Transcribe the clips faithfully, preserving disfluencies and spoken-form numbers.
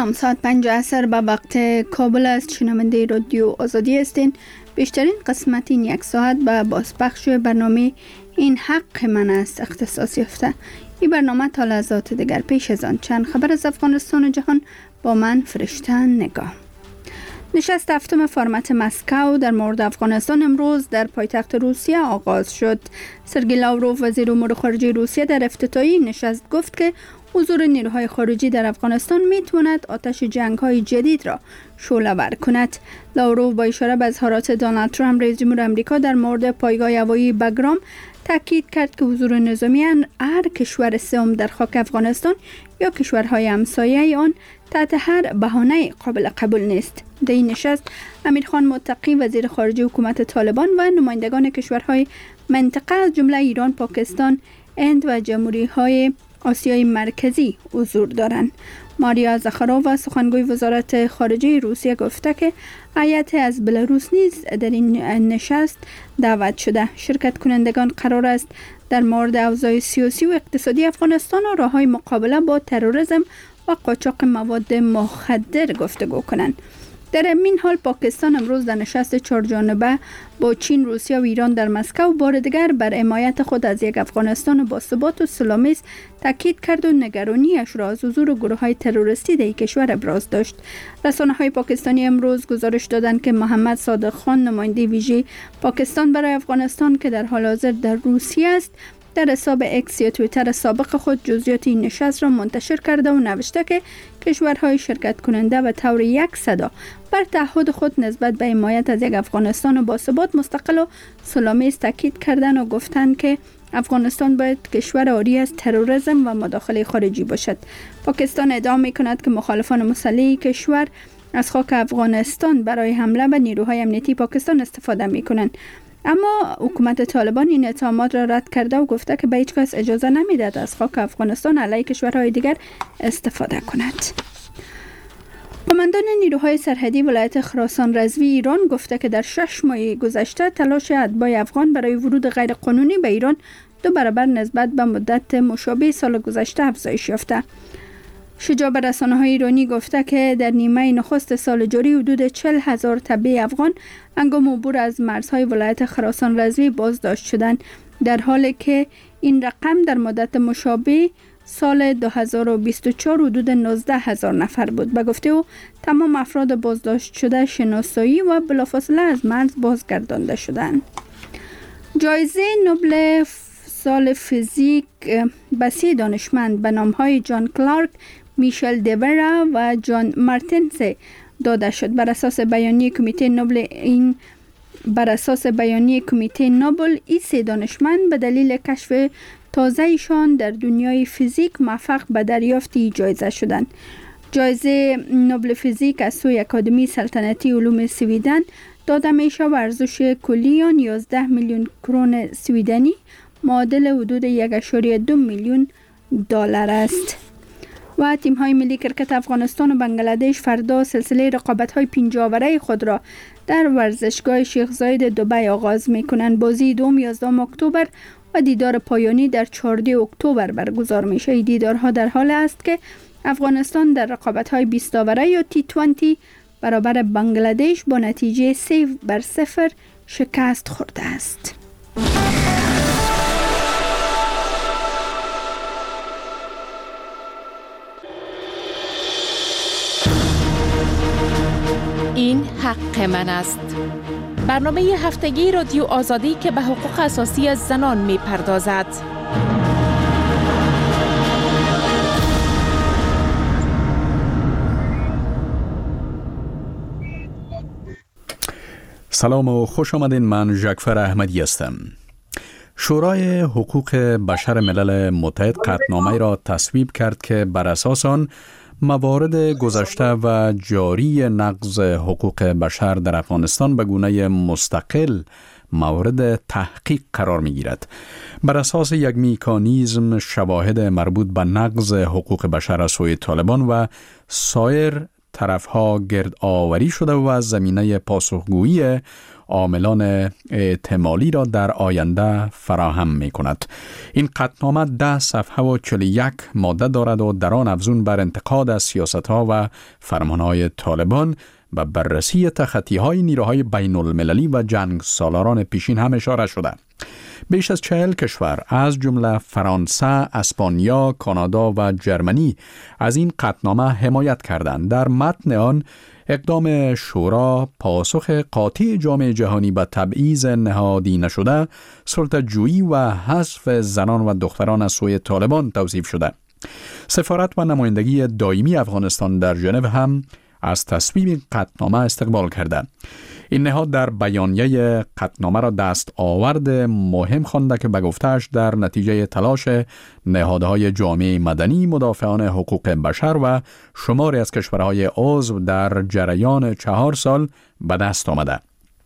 سلام، ساعت پنج عصر به وقت کابل است. شنونده رادیو آزادی هستین. بیشترین قسمت این یک ساعت به بازپخش برنامه این حق من است اختصاص یافته. این برنامه تا لحظات دیگر. پیش از آن چند خبر از افغانستان و جهان با من فرشته نگاه. نشست هفتم فرمت مسکو در مورد افغانستان امروز در پایتخت روسیه آغاز شد. سرگئی لاوروف وزیر امور خارجه روسیه در افتتاحیه نشست گفت که حضور نیروهای خارجی در افغانستان میتواند آتش جنگ‌های جدید را شعله‌ور کند. لاوروف با اشاره به اظهارات دونالد ترامپ رئیس جمهور آمریکا در مورد پایگاه هوایی بگرام تاکید کرد که حضور نظامی هر کشور سوم در خاک افغانستان یا کشورهای همسایه آن تحت هر بهانه قابل قبول نیست. در این نشست امیرخان متقی وزیر خارجه حکومت طالبان و نمایندگان کشورهای منطقه از جمله ایران، پاکستان، هند و جمهوری‌های آسیای مرکزی حضور دارند. ماریا زخارووا سخنگوی وزارت خارجه روسیه گفته که هیئت از بلاروس نیز در این نشست دعوت شده. شرکت کنندگان قرار است در مورد اوضاع سیاسی و اقتصادی افغانستان و راه‌های مقابله با تروریسم و قاچاق مواد مخدر گفتگو کنند. در این حال پاکستان امروز در نشست چهارجانبه با چین، روسیه و ایران در مسکو بار دیگر بر حمایت خود از یک افغانستان با ثبات و سلامیز تاکید کرد و نگرانیش را از حضور گروه‌های تروریستی در این کشور ابراز داشت. رسانه‌های پاکستانی امروز گزارش دادند که محمد صادق خان نماینده ویژه پاکستان برای افغانستان که در حال حاضر در روسیه است در حساب اکس یا توییتر سابق خود جزئیات این نشست را منتشر کرده و نوشته که کشورهای شرکت کننده به طور یک صدا بر تعهد خود نسبت به حمایت از یک افغانستان باثبات، مستقل و سلامیز تاکید کردند و گفتند که افغانستان باید کشور عاری از تروریسم و مداخله خارجی باشد. پاکستان ادعا می‌کند که مخالفان مسلح کشور از خاک افغانستان برای حمله به نیروهای امنیتی پاکستان استفاده می‌کنند. اما حکومت طالبان این اتهامات را رد کرده و گفته که به هیچ کس اجازه نمی‌دهد از خاک افغانستان علیه کشورهای دیگر استفاده کند. قماندان نیروهای سرحدی ولایت خراسان رضوی ایران گفته که در شش ماه گذشته تلاش اتباع افغان برای ورود غیرقانونی به ایران دو برابر نسبت به مدت مشابه سال گذشته افزایش یافته. شجاع به رسانه‌های ایرانی گفته که در نیمه نخست سال جاری حدود چهل هزار تبع افغان هنگام عبور از مرزهای ولایت خراسان رضوی بازداشت شدند، در حالی که این رقم در مدت مشابه سال دو هزار و بیست و چهار حدود نوزده هزار نفر بود. به گفته او تمام افراد بازداشت شده شناسایی و بلافاصله از مرز بازگردانده شدند. جایزه نوبل سال فیزیک به سه دانشمند به نام‌های جان کلارک، میشل دیورا و جان مارتینز داده شد. بر اساس بیانیه کمیته نوبل این بر اساس بیانیه کمیته نوبل این سه دانشمند به دلیل کشف تازه‌ایشان در دنیای فیزیک موفق به دریافت جایزه شدند. جایزه نوبل فیزیک از سوی اکادمی سلطنتی علوم سویدن داده میشه و ارزش کلی آن یازده میلیون کرون سویدنی معادل حدود یک و دو میلیون دلار است. و تیم‌های ملی کرکت افغانستان و بنگلادش فردا سلسله رقابت‌های پنجاوره خود را در ورزشگاه شیخ زاید دبی آغاز می‌کنند. بازی دوم یازدهم اکتبر و دیدار پایانی در چهاردهم اکتبر برگزار میشه. این دیدارها در حال است که افغانستان در رقابت‌های بیست آوره یا تی بیست برابر بنگلادش با نتیجه سه بر صفر شکست خورده است. این حق من است. برنامه هفتگی رادیو آزادی که به حقوق اساسی زنان می پردازد. سلام و خوش آمدین. من ژاکفر احمدی هستم. شورای حقوق بشر ملل متحد قطعنامه‌ای را تصویب کرد که بر اساس آن موارد گذشته و جاری نقض حقوق بشر در افغانستان به گونه مستقل مورد تحقیق قرار می گیرد. بر اساس یک مکانیزم شواهد مربوط به نقض حقوق بشر از سوی طالبان و سایر طرفها گرد آوری شده و زمینه پاسخگویی عاملان احتمالی را در آینده فراهم می کند. این قطعنامه ده صفحه و چهل و یک ماده دارد و در آن افزون بر انتقاد از سیاست‌ها و فرمان‌های طالبان و بررسی تخطی‌های نیروهای بین المللی و جنگ سالاران پیشین هم اشاره شده. بیش از چهل کشور از جمله فرانسه، اسپانیا، کانادا و جرمنی از این قطعنامه حمایت کردند. در متن آن اقدام شورا پاسخ قاطع جامعه جهانی به تبعیض نهادی نشده، سلطه‌جویی و حذف زنان و دختران از سوی طالبان توصیف شده. سفارت و نمایندگی دائمی افغانستان در ژنو هم از تصویب قطعنامه استقبال کرده. این نهاد در بیانیه قطعنامه را دست آورد مهم خوانده که به گفته‌اش در نتیجه تلاش نهادهای جامعه مدنی، مدافعان حقوق بشر و شماری از کشورهای عضو در جریان چهار سال به دست آمده.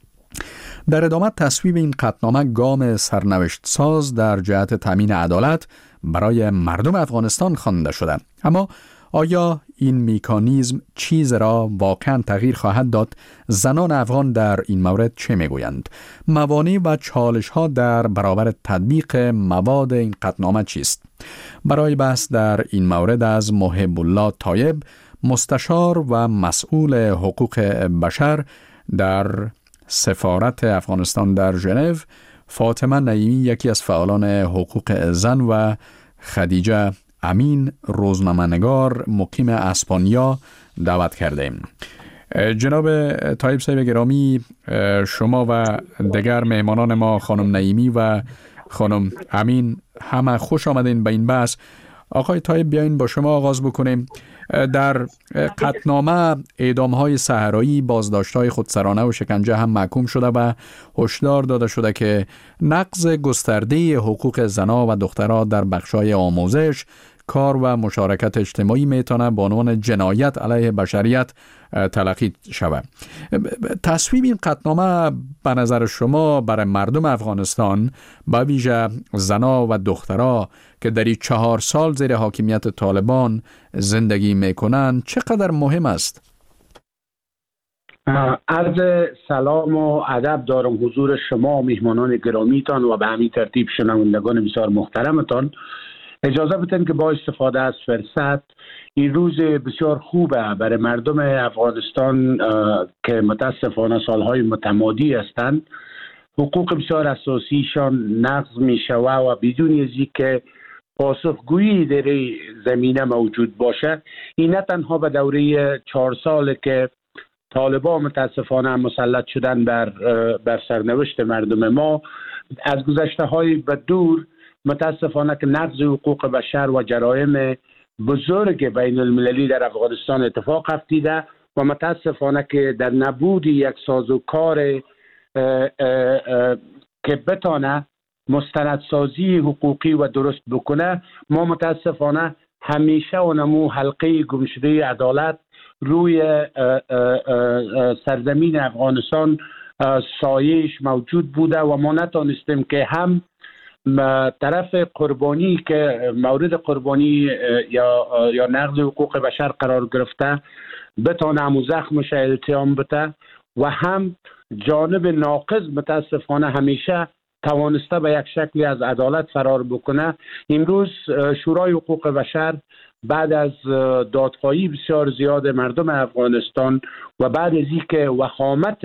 در ادامه تصویب این قطعنامه گام سرنوشت ساز در جهت تامین عدالت برای مردم افغانستان خوانده شده. اما آیا این مکانیزم چیز را واقعا تغییر خواهد داد؟ زنان افغان در این مورد چه میگویند؟ موانع و چالش ها در برابر تطبیق مواد این قطعنامه چیست؟ برای بحث در این مورد از محب الله طایب، مستشار و مسئول حقوق بشر در سفارت افغانستان در ژنو، فاطمه نعیمی یکی از فعالان حقوق زن و خدیجه امین روزنامه‌نگار مقیم اسپانیا دعوت کردیم. جناب طایب صاحب گرامی، شما و دیگر مهمانان ما خانم نعیمی و خانم امین همه خوش آمدین به این بحث. آقای طایب بیاین با شما آغاز بکنیم. در قطعنامه اعدام‌های صحرایی، بازداشت‌های خودسرانه و شکنجه هم محکوم شده و هشدار داده شده که نقض گسترده حقوق زنان و دختران در بخش‌های آموزش، کار و مشارکت اجتماعی میتونه به عنوان جنایت علیه بشریت تلقی شود. تصویب این قطعنامه به نظر شما برای مردم افغانستان، به ویژه زنا و دخترها که در این چهار سال زیر حاکمیت طالبان زندگی میکنن، چقدر مهم است؟ عرض سلام و ادب دارم حضور شما مهمانان گرامیتان و به همین ترتیب شنوندگان بسیار محترمتان. اجازه بدین که با استفاده از فرصت این روز بسیار خوبه برای مردم افغانستان که متاسفانه سالهای متمادی هستند، حقوق بسیار اساسیشان نقض می شوه و بدون از اینکه پاسخگویی در زمینه موجود باشه. این نه تنها به دوره چهار ساله که طالبان متاسفانه مسلط شدن بر بر سرنوشت مردم ما، از گذشته های بدور متاسفانه که نقض حقوق بشر و جرایم بزرگ بین المللی در افغانستان اتفاق افتیده و متاسفانه که در نبود یک سازوکار که بتانه مستندسازی حقوقی و درست بکنه، ما متاسفانه همیشه اونمو حلقه گمشده عدالت روی سرزمین افغانستان سایش موجود بوده و ما نتانستیم که هم طرف قربانی که مورد قربانی یا یا نقض حقوق بشر قرار گرفته بتانه همو زخمش التیام بده و هم جانب ناقض متاسفانه همیشه توانسته به یک شکلی از عدالت فرار بکنه. امروز شورای حقوق بشر بعد از دادخواهی بسیار زیاد مردم افغانستان و بعد از اینکه وخامت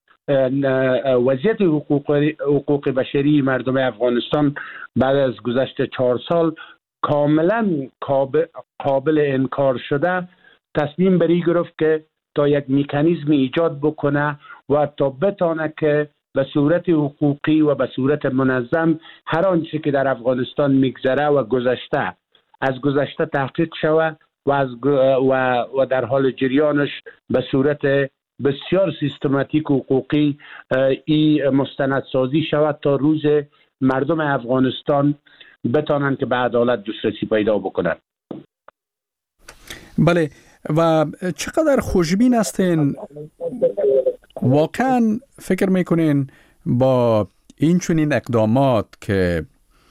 وضعیت حقوق حقوق بشری مردم افغانستان بعد از گذشت چهار سال کاملا قابل, قابل انکار شده، تصمیم بری گرفت که تا یک مکانیزم ایجاد بکنه و تا بتانه که به صورت حقوقی و به صورت منظم هر آنچه که در افغانستان میگذره و گذشته از گذشته تحقیق شود و از و, و در حال جریانش به صورت بسیار سیستماتیک و حقوقی ای مستندسازی شود تا روز مردم افغانستان بتانند که به عدالت دسترسی پیدا بکنند. بله، و چقدر خوشبین هستین؟ واقعا فکر میکنین با این چنین اقدامات که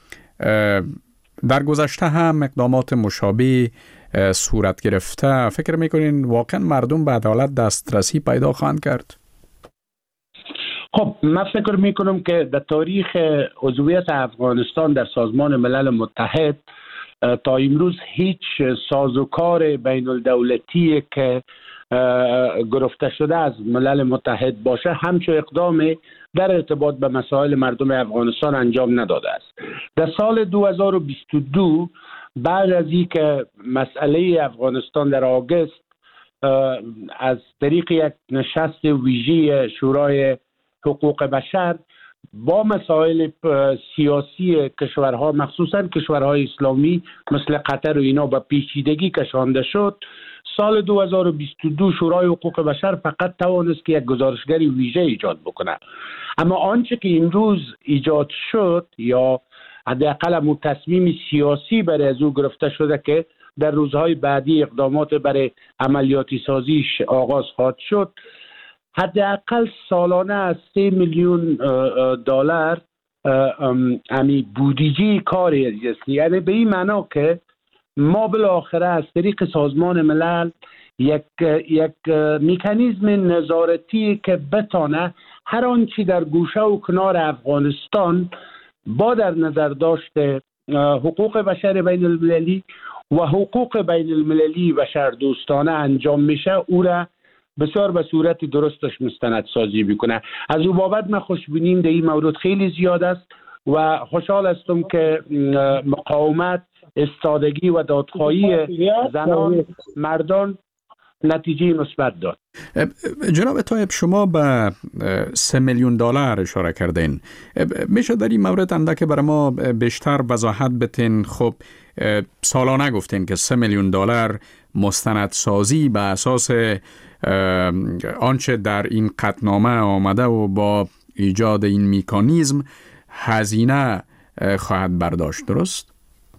در گذشته هم اقدامات مشابه صورت گرفته، فکر میکنین واقعا مردم به عدالت دسترسی پیدا خواهند کرد؟ خب من فکر میکنم که در تاریخ عضویت افغانستان در سازمان ملل متحد تا امروز هیچ سازوکار بین الدولتی که گرفته شده از ملل متحد باشه همچون اقدام در ارتباط به مسائل مردم افغانستان انجام نداده است. در سال دو هزار و بیست و دو بعد از اینکه مسئله افغانستان در آگوست از طریق یک نشست ویژه شورای حقوق بشر با مسائل سیاسی کشورها مخصوصا کشورهای اسلامی مثل قطر و اینا به پیچیدگی کشانده شد، سال دو هزار و بیست و دو شورای حقوق بشر فقط توانست که یک گزارشگری ویژه ایجاد بکنه. اما آنچه که امروز ایجاد شد یا حداقل همون تصمیم سیاسی برای از او گرفته شده که در روزهای بعدی اقدامات برای عملیاتی سازیش آغاز خواهد شد، حداقل سالانه از سه میلیون دلار امی بودجه کاری است. یعنی به این معنا که ما بالاخره از طریق سازمان ملل یک یک مکانیزم نظارتی که بتانه هر آنچه در گوشه و کنار افغانستان با در نظر داشته حقوق بشر بین المللی و حقوق بین المللی بشر دوستانه انجام میشه او را بسیار به صورت درستش مستند سازی بکنه. از او بابت من خوشبینیم در این مورد خیلی زیاد است و خوشحال هستم که مقاومت، استادگی و دادخواهی زنان مردان نتیجه مثبت داد. جناب طایب، شما به سه میلیون دلار اشاره کردین. میشه در این مورد اندک برای ما بیشتر وضاحت بتین؟ خب سالانه گفتین که سه میلیون دلار مستندسازی به اساس آنچه در این قطعنامه آمده و با ایجاد این مکانیزم هزینه خواهد برداشت، درست؟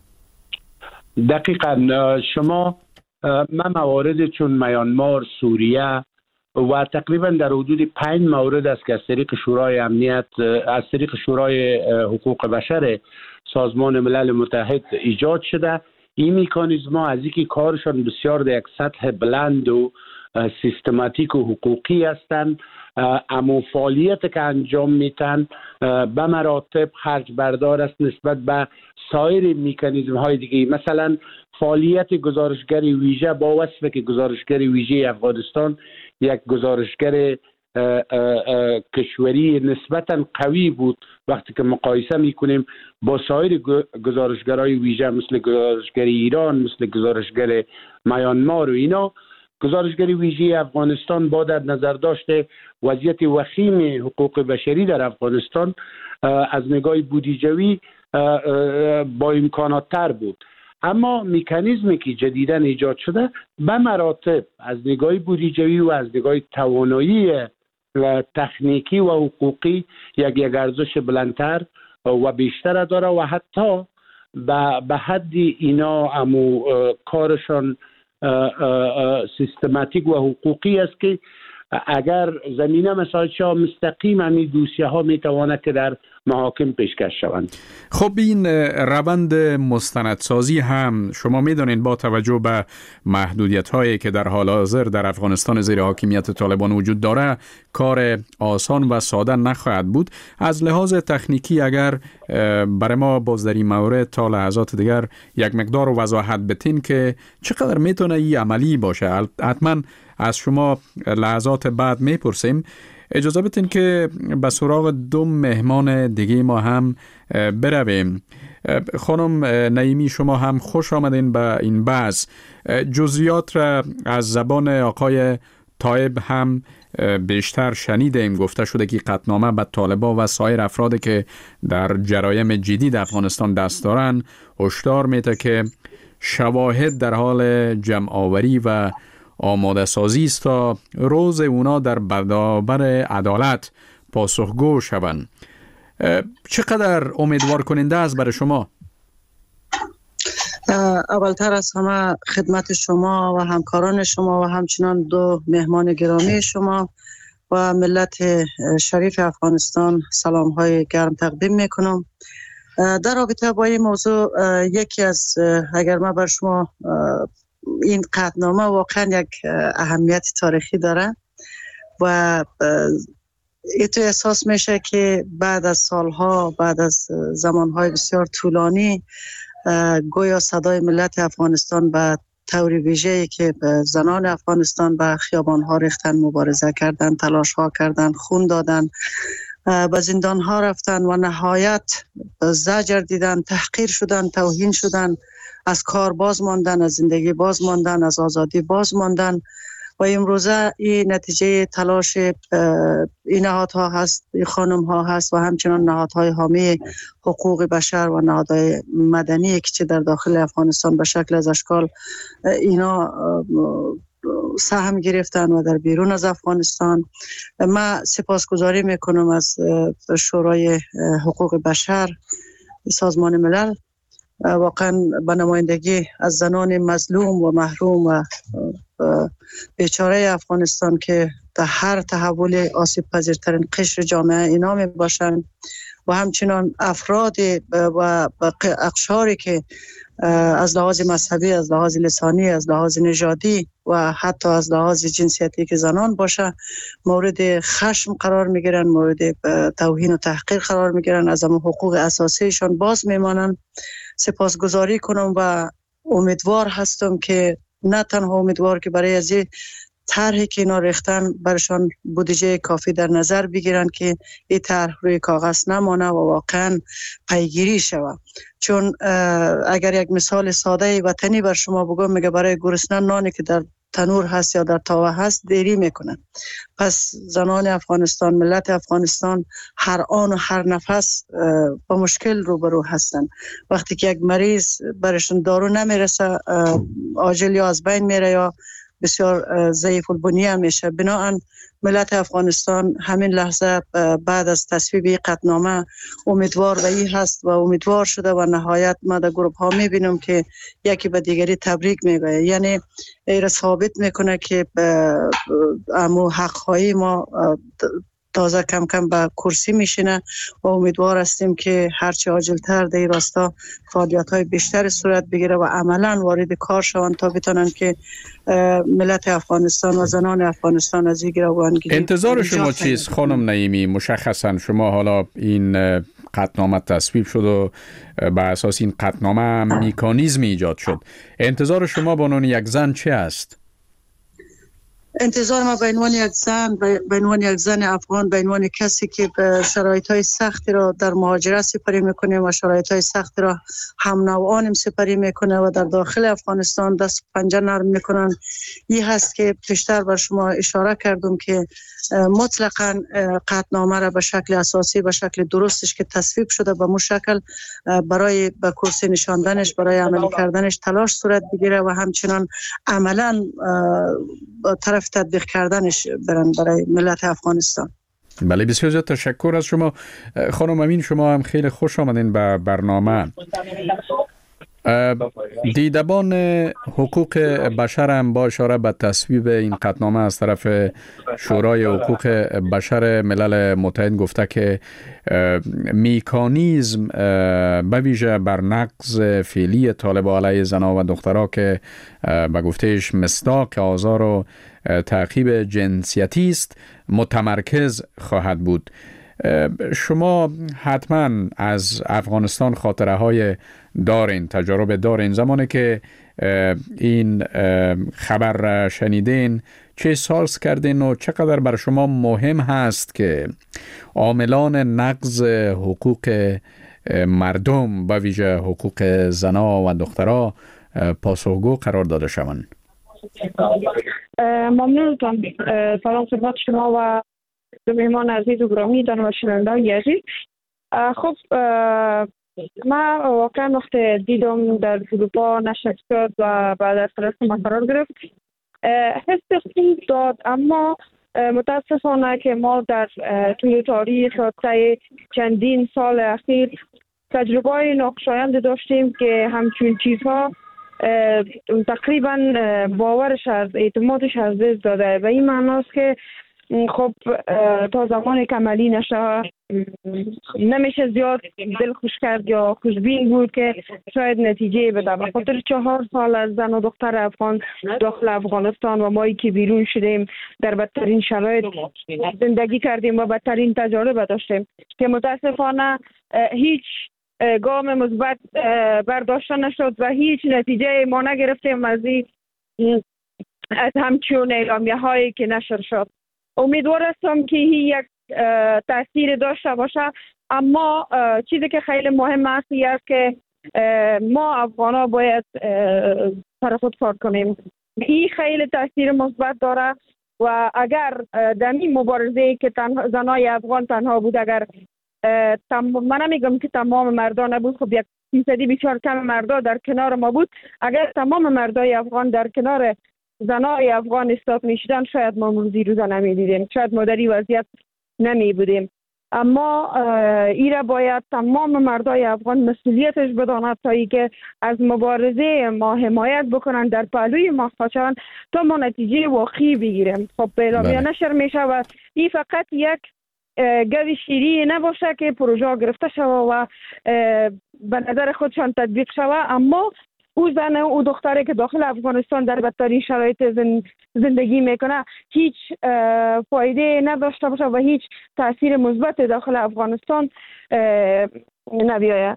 دقیقاً. شما من موارد چون میانمار، سوریه و تقریبا در حدود پنج مورد است که از طریق شورای امنیت، از طریق شورای حقوق بشر سازمان ملل متحد ایجاد شده. این میکانیزم ها از اینکه کارشان بسیار در یک سطح بلند و سیستماتیک و حقوقی هستند، اما فعالیت که انجام میتن به مراتب خرج بردار است نسبت به سایر میکانیزم های دیگه. مثلا فعالیت گزارشگر ویژه با وصف که گزارشگر ویژه افغانستان یک گزارشگر کشوری نسبتا قوی بود وقتی که مقایسه میکنیم با سایر گزارشگرای ویژه مثل گزارشگر ایران، مثل گزارشگر میانمار و اینا. گزارشگری ویژه افغانستان با در نظر داشته وضعیت وخیم حقوق بشری در افغانستان از نگاه بودجوی با امکانات تر بود. اما مکانیزمی که جدیداً ایجاد شده به مراتب از نگاه بودجوی و از نگاه توانایی و تکنیکی و حقوقی یک یک ارزش بلندتر و بیشتر داره و حتی به حد اینا امو کارشان سیستماتیک و حقوقی است که اگر زمینه مسائل مستقیم همی دوسیه ها میتواند که در محاکم پیشکش شوند. خب این روند مستندسازی هم شما میدانید با توجه به محدودیت هایی که در حال حاضر در افغانستان زیر حاکمیت طالبان وجود داره کار آسان و ساده نخواهد بود. از لحاظ تکنیکی اگر برای ما باز در این مورد تا لحظات دیگر یک مقدار وضاحت بتین که چقدر میتونه این عملی باشه. حتما از شما لحظات بعد میپرسیم. اجازه بدین که به سراغ دو مهمان دیگه ما هم برویم. خانم نعیمی، شما هم خوش آمدین به این بحث. جزئیات را از زبان آقای طایب هم بیشتر شنیدیم. گفته شده که قطعنامه به طالبان و سایر افرادی که در جرایم جدید افغانستان دست دارن هشدار میده که شواهد در حال جمع آوری و آماده سازی است تا روز اونا در برابر عدالت پاسخگو شوند. چقدر امیدوار کننده است برای شما؟ اولتر از همه خدمت شما و همکاران شما و همچنان دو مهمان گرامی شما و ملت شریف افغانستان سلام های گرم تقدیم میکنم. در رابطه با این موضوع یکی از اگر من بر شما این قطعنامه واقعا یک اهمیت تاریخی داره و تو احساس میشه که بعد از سالها، بعد از زمانهای بسیار طولانی، گویا صدای ملت افغانستان به طور ویژه‌ای که زنان افغانستان به خیابان‌ها ریختن، مبارزه کردن، تلاش‌ها کردن، خون دادن، به زندان‌ها رفتن و نهایت زجر دیدن، تحقیر شدن، توهین شدن، از کار باز ماندن، از زندگی باز ماندن، از آزادی باز ماندن. و امروزه این نتیجه تلاش این نهادها هست، این خانم ها هست و همچنان نهادهای حامی حقوق بشر و نهادهای مدنی که در داخل افغانستان به شکل از اشکال اینا سهم گرفتن و در بیرون از افغانستان. من سپاسگزاری میکنم از شورای حقوق بشر سازمان ملل، واقعا به نمایندگی از زنان مظلوم و محروم و بیچاره افغانستان که در هر تحول آسیب پذیرترین قشر جامعه اینا می باشند و همچنان افراد و اقشاری که از لحاظ مذهبی، از لحاظ لسانی، از لحاظ نژادی و حتی از لحاظ جنسیتی که زنان باشه مورد خشم قرار میگیرن، مورد توهین و تحقیر قرار میگیرن، از اما حقوق اساسیشان باز میمانن. سپاسگزاری کنم و امیدوار هستم که نه تنها امیدوار که برای از طرحی که اینا ریختن برشان بودجه کافی در نظر بگیرن که این طرح روی کاغذ نمانه و واقعا پیگیری شود. چون اگر یک مثال ساده وطنی بر شما بگم، میگه برای گرسنه نانی که در تنور هست یا در تاوه هست دیری میکنن. پس زنان افغانستان، ملت افغانستان هر آن و هر نفس با مشکل روبرو هستن. وقتی که یک مریض برشون دارو نمیرسه، عاجل یا از بین میره یا بسیار ضعیف البنیه میشه. بنابراین ملت افغانستان همین لحظه بعد از تصویب قطعنامه امیدوار به این هست و امیدوار شده و نهایت ما در گروپ ها میبینم که یکی به دیگری تبریک میگه، یعنی این ثابت میکنه که امو حق‌های ما تازه کم کم به کرسی میشینه و امیدوار هستیم که هرچی عاجلتر در این راستا فعالیت‌های بیشتر صورت بگیره و عملاً وارد کار شوند تا بتونن که ملت افغانستان و زنان افغانستان از این گروگانگیری. انتظار شما چیست خانم نعیمی؟ مشخصا شما حالا این قطعنامه تصویب شد و بر اساس این قطعنامه مکانیزمی ایجاد شد. انتظار شما به عنوان یک زن چه است؟ انتظار ما به عنوان یک زن، به عنوان یک زن افغان، به عنوان کسی که به شرایط‌های سختی را در مهاجرت سپری میکنه و شرایط‌های سختی را هم نوعانم سپری میکنه و در داخل افغانستان دست پنجه نرم میکنن، این هست که پیشتر بر شما اشاره کردم که مطلقاً قطعنامه را به شکل اساسی، به شکل درستش که تصویب شده به مشکل برای به کرسی نشاندنش، برای عملی کردنش تلاش صورت بگیره و همچنان عملاً طرف تطبیق کردنش برن برای ملت افغانستان. بله، بسیار زیاد تشکر از شما خانم امین. شما هم خیلی خوش آمدین به برنامه. دیدبان حقوق بشر هم با اشاره به تصویب این قطعنامه از طرف شورای حقوق بشر ملل متحد گفته که مکانیزم به ویژه بر نقض فعلی طالب علیه زنان و دخترها که به گفتهش مصداق آزار و تعقیب جنسیتی است متمرکز خواهد بود. شما حتما از افغانستان خاطره های دارین، تجارب دارین. زمانی که این خبر شنیدین چه احساس کردین و چقدر بر شما مهم هست که عاملان نقض حقوق مردم به ویژه حقوق زنا و دخترها پاسخگو قرار داده شوند؟ ممنونتان. سلام خدمت شما و مهمان عزیز و گرامی دان و شنوندگان عزیز. خب من واقعا وقتی دیدم در اروپا نشر شد و بعد از طرف ما قرار گرفت حس خوب داد، اما متاسفانه که ما در طول تاریخ طی چندین سال اخیر تجربه ناخوشایند داشتیم که همچون چیزها تقریبا باورش از اعتمادش از دست داده. و این معناست که خب تا زمانی که عملی نشه نمیشه زیاد دل خوش کرد یا خوشبین بود که شاید نتیجه بده. به خاطر چهار سال از زن و دختر افغان داخل افغانستان و مایی که بیرون شدیم در بدترین شرایط زندگی کردیم و بدترین تجارب داشتیم که متاسفانه هیچ گام مثبت برداشته نشد و هیچ نتیجه ما نگرفتیم از این از همچون اعلامیه هایی که نشر شد. امیدوار هستم که یک تاثیر داشته باشه، اما چیزی که خیلی مهم است است که ما افغانا باید سر خود کار کنیم. این خیلی تاثیر مثبت داره و اگر در این مبارزه که زنای افغان تنها بود، اگر من نمیگم که تمام مردان نبود، خب یک فیصدی بسیار کم مردا در کنار ما بود، اگر تمام مردای افغان در کنار زنای افغان استاد میشدن شاید ما روزی روزا نمیدیدیم، شاید ما در این وضعیت نمی بودیم. اما ایره باید تمام مردای افغان مسئولیتش بداند تا ای که از مبارزه ما حمایت بکنن، در پهلوی ما خواهند تا ما نتیجه واقعی بگیریم. خب اعلامیه نشر میشه و این فقط یک گوی شیری نباشه که پروژه گرفته شوه و به نظر خودشان تطبیق شوه، اما او زن او دختری که داخل افغانستان در بدترین شرایط زندگی میکنه هیچ فایده نداشته باشه و هیچ تاثیر مثبت داخل افغانستان نبیاید.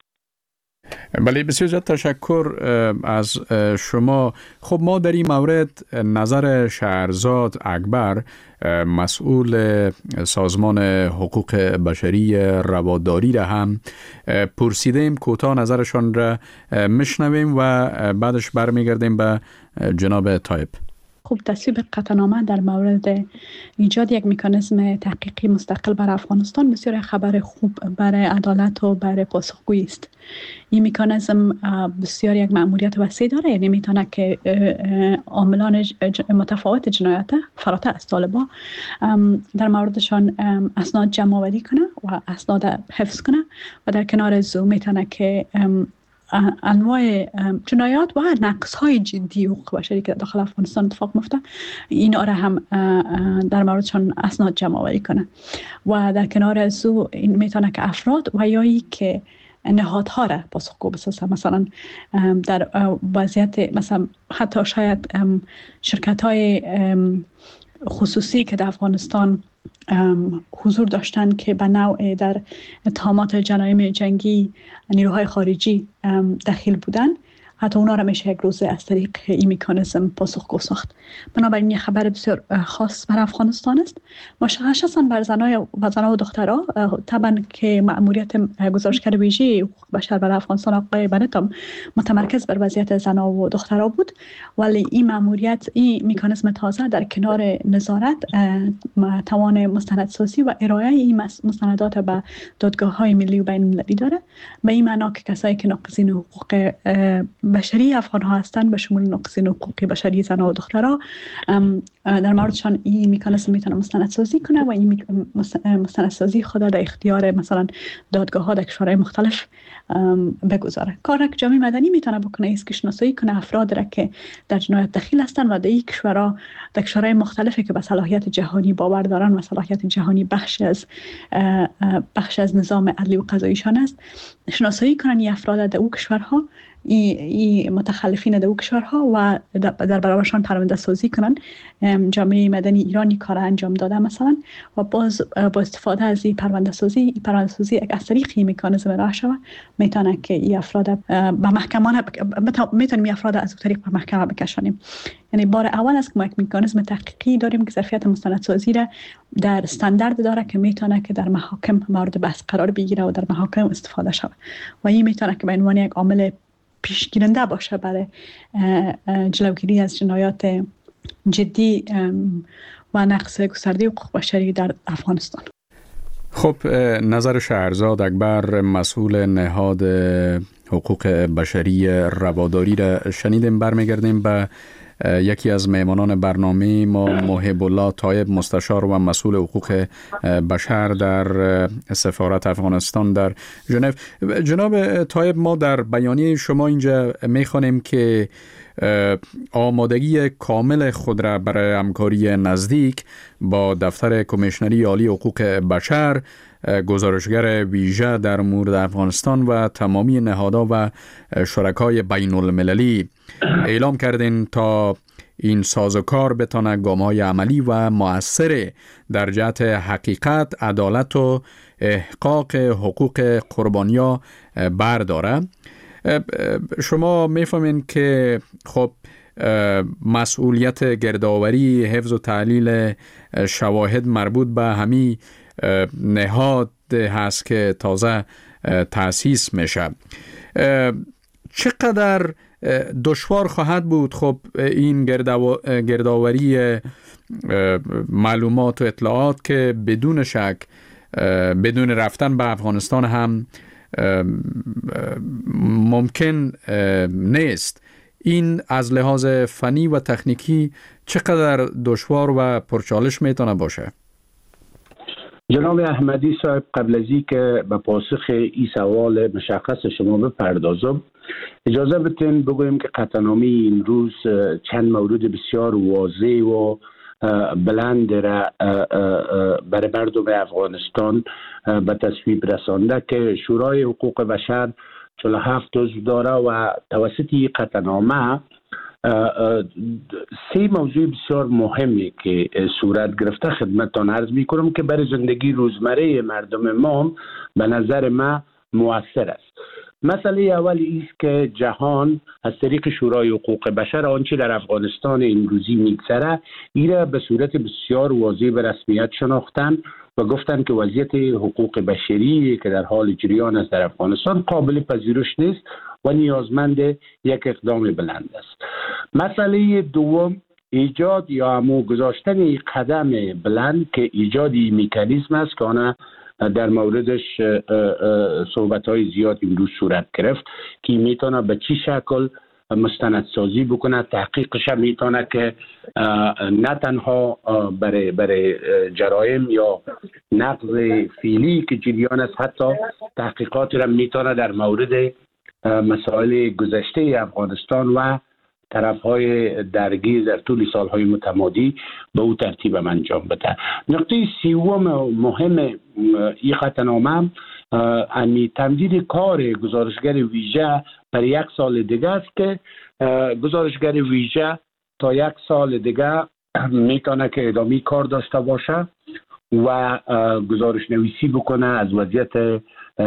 بله، بسیار زیاد تشکر از شما. خب ما در این مورد نظر شهرزاد اکبر، مسئول سازمان حقوق بشری رواداری را هم پرسیدیم. کوتاه نظرشان را میشنویم و بعدش برمیگردیم به جناب طایب. خب تصویب قطعنامه در مورد ایجاد یک مکانیزم تحقیقی مستقل بر افغانستان بسیار خبر خوب برای عدالت و برای پاسخگویی است. این مکانیزم بسیار یک مأموریت وسیع داره، یعنی میتونه که عاملان متفاوت جنایت فراتر از طالبان در موردشان اسناد جمع آوری کنه و اسناد حفظ کنه و در کنار زو میتونه که انواع جنایات و نقص‌های جدی حقوق بشری که داخل افغانستان اتفاق میفته اینا را هم در موردشان اسناد جمع آوری کنه و در کنار از او این میتونه که افراد و یایی که نهادها را پاسخگو بسازه، مثلا در وضعیت مثلا حتی شاید شرکت‌های خصوصی که در افغانستان حضور داشتن که به نوع در اتهامات جرایم جنگی نیروهای خارجی دخیل بودن، حتی اونا را میشه یک روزه از طریق این مکانیزم پاسخگو ساخت. بنابراین یه خبر بسیار خاص بر افغانستان است. مشخصاً بر زنای و زنان و دخترها طبعا که مأموریت گزارشگر ویژه حقوق بشر بر افغانستان آقای بنت هم متمرکز بر وضعیت زنان و دخترها بود، ولی این مأموریت این مکانیزم تازه در کنار نظارت توان مستندسازی و ارائه این مستندات به دادگاه‌های ملی و بین‌المللی داره. به این معنا که کسایی که ناقضین حقوق بشری افغان ها هستند به شمول ناقضین حقوق بشری زنان و دخترها در موردشان این مکانیزم میتونه مستندسازی کنه و این مستندسازی خود در اختیار مثلا دادگاه ها در کشورهای مختلف بگذاره. کار که جامعه مدنی میتونه بکنه است که شناسایی کنه افراد را که در جنایت دخیل هستند و در این کشورها در کشورهای مختلفی که به صلاحیت جهانی باور دارن و صلاحیت جهانی بخش از بخش از نظام عدلی و قضاییشان است، شناسایی کنن این افراد در او کشورها، ای, ای متخلفین در او کشورها و در برابرشان پرونده سازی کنن. جامعه مدنی ایرانی کار انجام داده مثلا و باز با استفاده از این پرونده سازی این پرونده سازی از طریق این مکانیزم راه شود میتونه که این افراد به محکمه میتونیم این افراد از طریق به محکمه بکشانیم. یعنی بار اول است که ما یک مکانیزم تحقیقی داریم که ظرفیت مستندسازی را در استاندارد داره که میتونه که در محاکم مورد بحث قرار بگیره و در محاکم استفاده شود و این میتونه که به عنوان یک عامل پیشگیرنده باشه برای جلوگیری از جنایات جدی و نقض گسترده حقوق بشری در افغانستان. خب نظر شهرزاد اکبر، مسئول نهاد حقوق بشری رواداری را شنیدیم. برمیگردیم به یکی از مهمانان برنامه ما محب الله طایب، مستشار و مسئول حقوق بشر در سفارت افغانستان در ژنو. جناب طایب، ما در بیانیه شما اینجا میخوانیم که آمادگی کامل خود را برای همکاری نزدیک با دفتر کمیشنری عالی حقوق بشر، گزارشگر ویژه در مورد افغانستان و تمامی نهادها و شرکای بین المللی اعلام کردین تا این سازوکار بتانه گام‌های عملی و مؤثر در جهت حقیقت، عدالت و احقاق حقوق قربانیا برداره. شما میفهمین که خب مسئولیت گردآوری، حفظ و تحلیل شواهد مربوط به همین نهاد هست که تازه تأسیس میشه. چقدر دشوار خواهد بود خب این گردآوری معلومات و اطلاعات که بدون شک بدون رفتن به افغانستان هم ممکن نیست؟ این از لحاظ فنی و تکنیکی چقدر دشوار و پرچالش میتونه باشه؟ جناب احمدی صاحب، قبل از این که به پاسخ این سوال مشخص شما بپردازم، اجازه بدین بگویم که قطعنامه این روز چند مورد بسیار واضح و بلند را برای مردم افغانستان به تصویب رسانده که شورای حقوق بشر چهل و هفت عضو داره و توسط این قطعنامه سه موضوع بسیار مهمی که صورت گرفته خدمتتان عرض می کنم که برای زندگی روزمره مردم ما به نظر ما مؤثر است. مسئله اولی است که جهان از طریق شورای حقوق بشر آنچه در افغانستان امروزی میگذره ایره به صورت بسیار واضح به رسمیت شناختن و گفتن که وضعیت حقوق بشری که در حال جریان است در افغانستان قابل پذیرش نیست و نیازمند یک اقدام بلند است. مسئله دوم ایجاد یا همو گذاشتن قدم بلند که ایجادی مکانیزم است که آن در موردش صحبت‌های زیاد امروز صورت گرفت که میتونه به چی شکل مستندسازی بکنه، تحقیقش هم میتونه که نه تنها برای برای جرایم یا نقض فعلی که جریان است، حتی تحقیقات را میتونه در مورد مسائل گذشته افغانستان و طرفهای درگیر در طول سالهای متمادی به او ترتیب هم انجام بده. نقطه سوم مهم این قطعنامه امی تمدید کار گزارشگر ویژه برای یک سال دیگه است که گزارشگر ویژه تا یک سال دیگه میتونه که ادامه کار داشته باشه و گزارش نویسی بکنه از وضعیت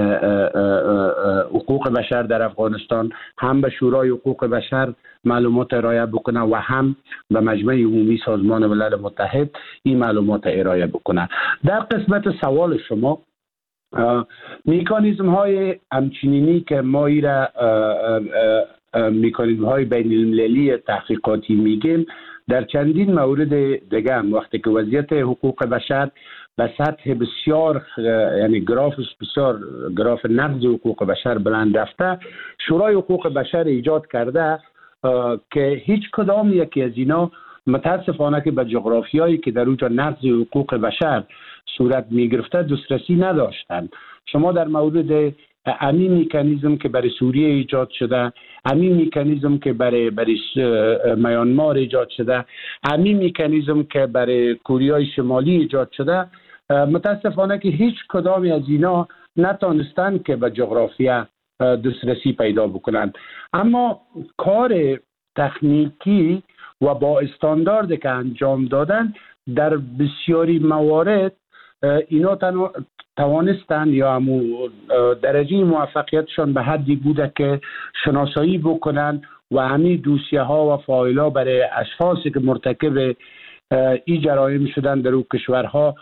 حقوق بشر در افغانستان، هم به شورای حقوق بشر معلومات ارائه بکنه و هم به مجمع عمومی سازمان ملل متحد این معلومات ارائه بکنه. در قسمت سوال شما، میکانیزم های همچنینی که ما ایره میکانیزم های بین المللی تحقیقاتی میگیم در چندین مورد دیگه هم وقتی که وضعیت حقوق بشر به سطح بسیار یعنی گراف بسیار گراف نقض حقوق بشر بلند رفته، شورای حقوق بشر ایجاد کرده که هیچ کدام یکی از اینا متاسفانه که به جغرافیایی که در اونجا نقض حقوق بشر صورت می گرفته دسترسی نداشتند. شما در مورد همین مکانیزم که برای سوریه ایجاد شده، همین مکانیزم که برای برای میانمار ایجاد شده، همین مکانیزم که برای کوریای شمالی ایجاد شده، متاسفانه که هیچ کدامی از اینا نتونستن که به جغرافیا دسترسی پیدا بکنند. اما کار تکنیکی و با استاندارد که انجام دادن در بسیاری موارد اینا توانستند یا همو درجه موفقیتشان به حدی بوده که شناسایی بکنن و همین دوسیه ها و فایل ها برای اشخاصی که مرتکب این جرایم شدن در او کشورها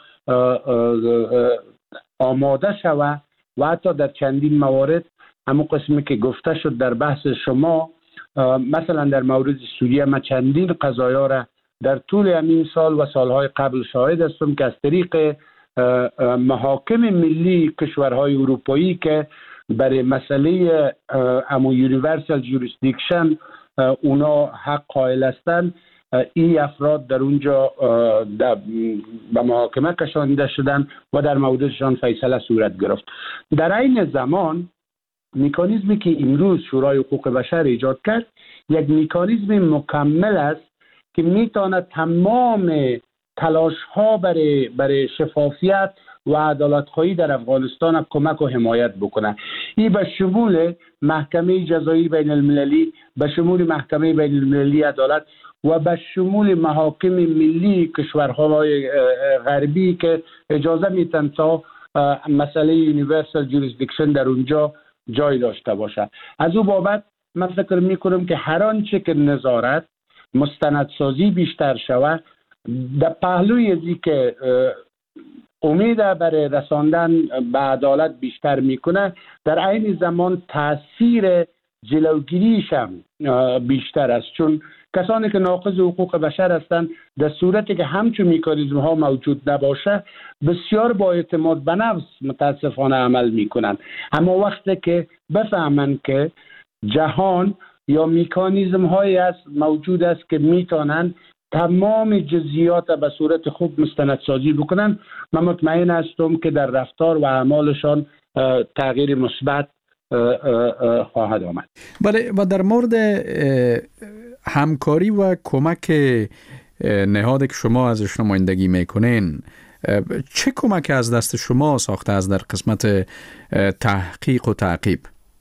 آماده شود و حتی در چندین موارد همون قسمی که گفته شد در بحث شما، مثلا در مورد سوریه ما چندین قضایا را در طول همین سال و سالهای قبل شاهد هستم که از طریق محاکم ملی کشورهای اروپایی که برای مسئله امو یونیورسال جوریسدیکشن اونا حق قائل هستند، این افراد در اونجا به محاکمه کشانده شدن و در موردشان فیصله صورت گرفت. در این زمان مکانیزمی که امروز شورای حقوق بشر ایجاد کرد یک مکانیزم مکمل است که میتونه تمام تلاش ها برای برای شفافیت و عدالت خواهی در افغانستان کمک و حمایت بکنه. این به شمول محکمه جزایی بین المللی، به شمول محکمه بین المللی عدالت و به شمول محاکم ملی کشورهای غربی که اجازه میتن تا مسئله یونیورسال جوریسدیکشن در اونجا جای داشته باشه. از او بابت من فکر میکنم که هر آنچه که نظارت مستندسازی بیشتر شود در پهلوی ازی که امید برای رساندن به عدالت بیشتر میکنه، در عین زمان تاثیر جلوگیریش هم بیشتر است، چون کسانی که ناقض حقوق بشر هستند در صورتی که همچون میکانیزم ها موجود نباشه بسیار با اعتماد به نفس متاسفانه عمل میکنند. اما وقتی که بفهمند که جهان یا میکانیزم هایی است موجود است که میتونن تمام جزئیات به صورت خوب مستندسازی بکنن، من مطمئن هستم که در رفتار و اعمالشان تغییر مثبت خواهد آمد. بله، و در مورد همکاری و کمک نهادی که شما ازش نمایندگی میکنین، چه کمک از دست شما ساخته است در قسمت تحقیق و تعقیب؟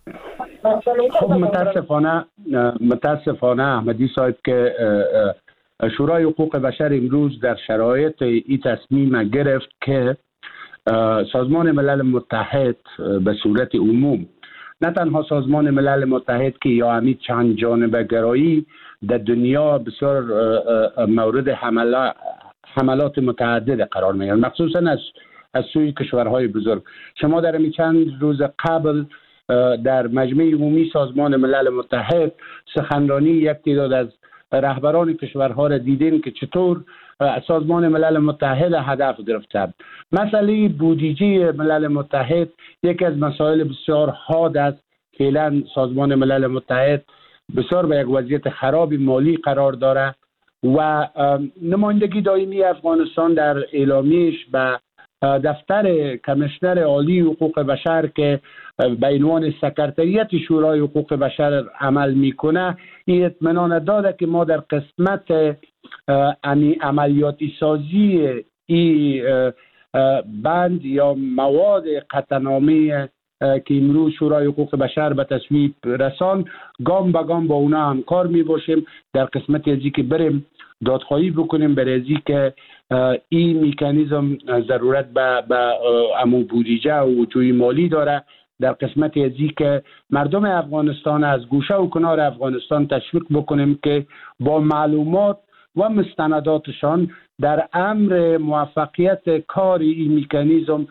خب متاسفانه متاسفانه احمدی صاحب که شورای حقوق بشر امروز در شرایط این تصمیم گرفت که سازمان ملل متحد به صورت عموم، نه تنها سازمان ملل متحد که یا همین چند جانبه گرایی در دنیا بسیار مورد حملات حملات متعدد قرار میگیرد، مخصوصا از از سوی کشورهای بزرگ. شما در همین چند روز قبل در مجمع عمومی سازمان ملل متحد سخنرانی یک تعداد از رهبران کشورها را دیدین که چطور سازمان ملل متحد هدف گرفتند. مسئله بودجه ملل متحد یکی از مسائل بسیار حاد است. فعلا سازمان ملل متحد بسیار به یک وضعیت خراب مالی قرار داره و نمایندگی دائمی افغانستان در اعلامیش به دفتر کمیشنر عالی حقوق بشر که به عنوان سکرتریت شورای حقوق بشر عمل میکنه این اطمینان داده که ما در قسمت عملیاتی سازی این بند یا مواد قطعنامه که امروز شورای حقوق بشر به تصویب رسان گام به گام با اونا همکار می باشیم در قسمت ازی که بریم دادخواهی بکنیم برای ازی که این مکانیزم ضرورت به به امو بودجه و وجوه مالی داره، در قسمت ازی که مردم افغانستان از گوشه و کنار افغانستان تشویق بکنیم که با معلومات و مستنداتشان در امر موفقیت کار این مکانیزم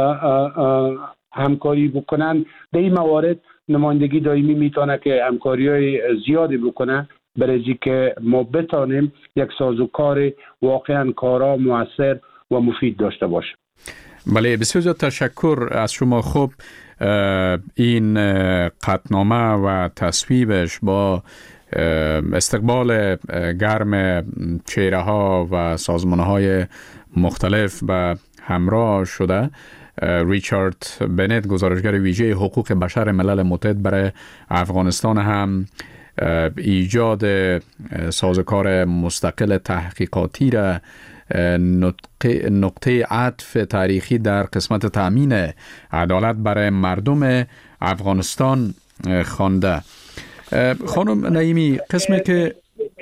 همکاری بکنن. در این موارد نمایندگی دائمی میتونه که همکاری های زیادی بکنه برای که ما بتانیم یک سازوکار واقعا کارا مؤثر و مفید داشته باشه. بله، بسیار زیاد تشکر از شما. خوب این قطعنامه و تصویبش با استقبال گرم چهره ها و سازمان های مختلف به همراه شده. ریچارد بنت، گزارشگر ویژه حقوق بشر ملل متحد برای افغانستان، هم ایجاد سازوکار مستقل تحقیقاتی را نقطه عطف تاریخی در قسمت تأمین عدالت برای مردم افغانستان خوانده. خانم نعیمی، قسمی که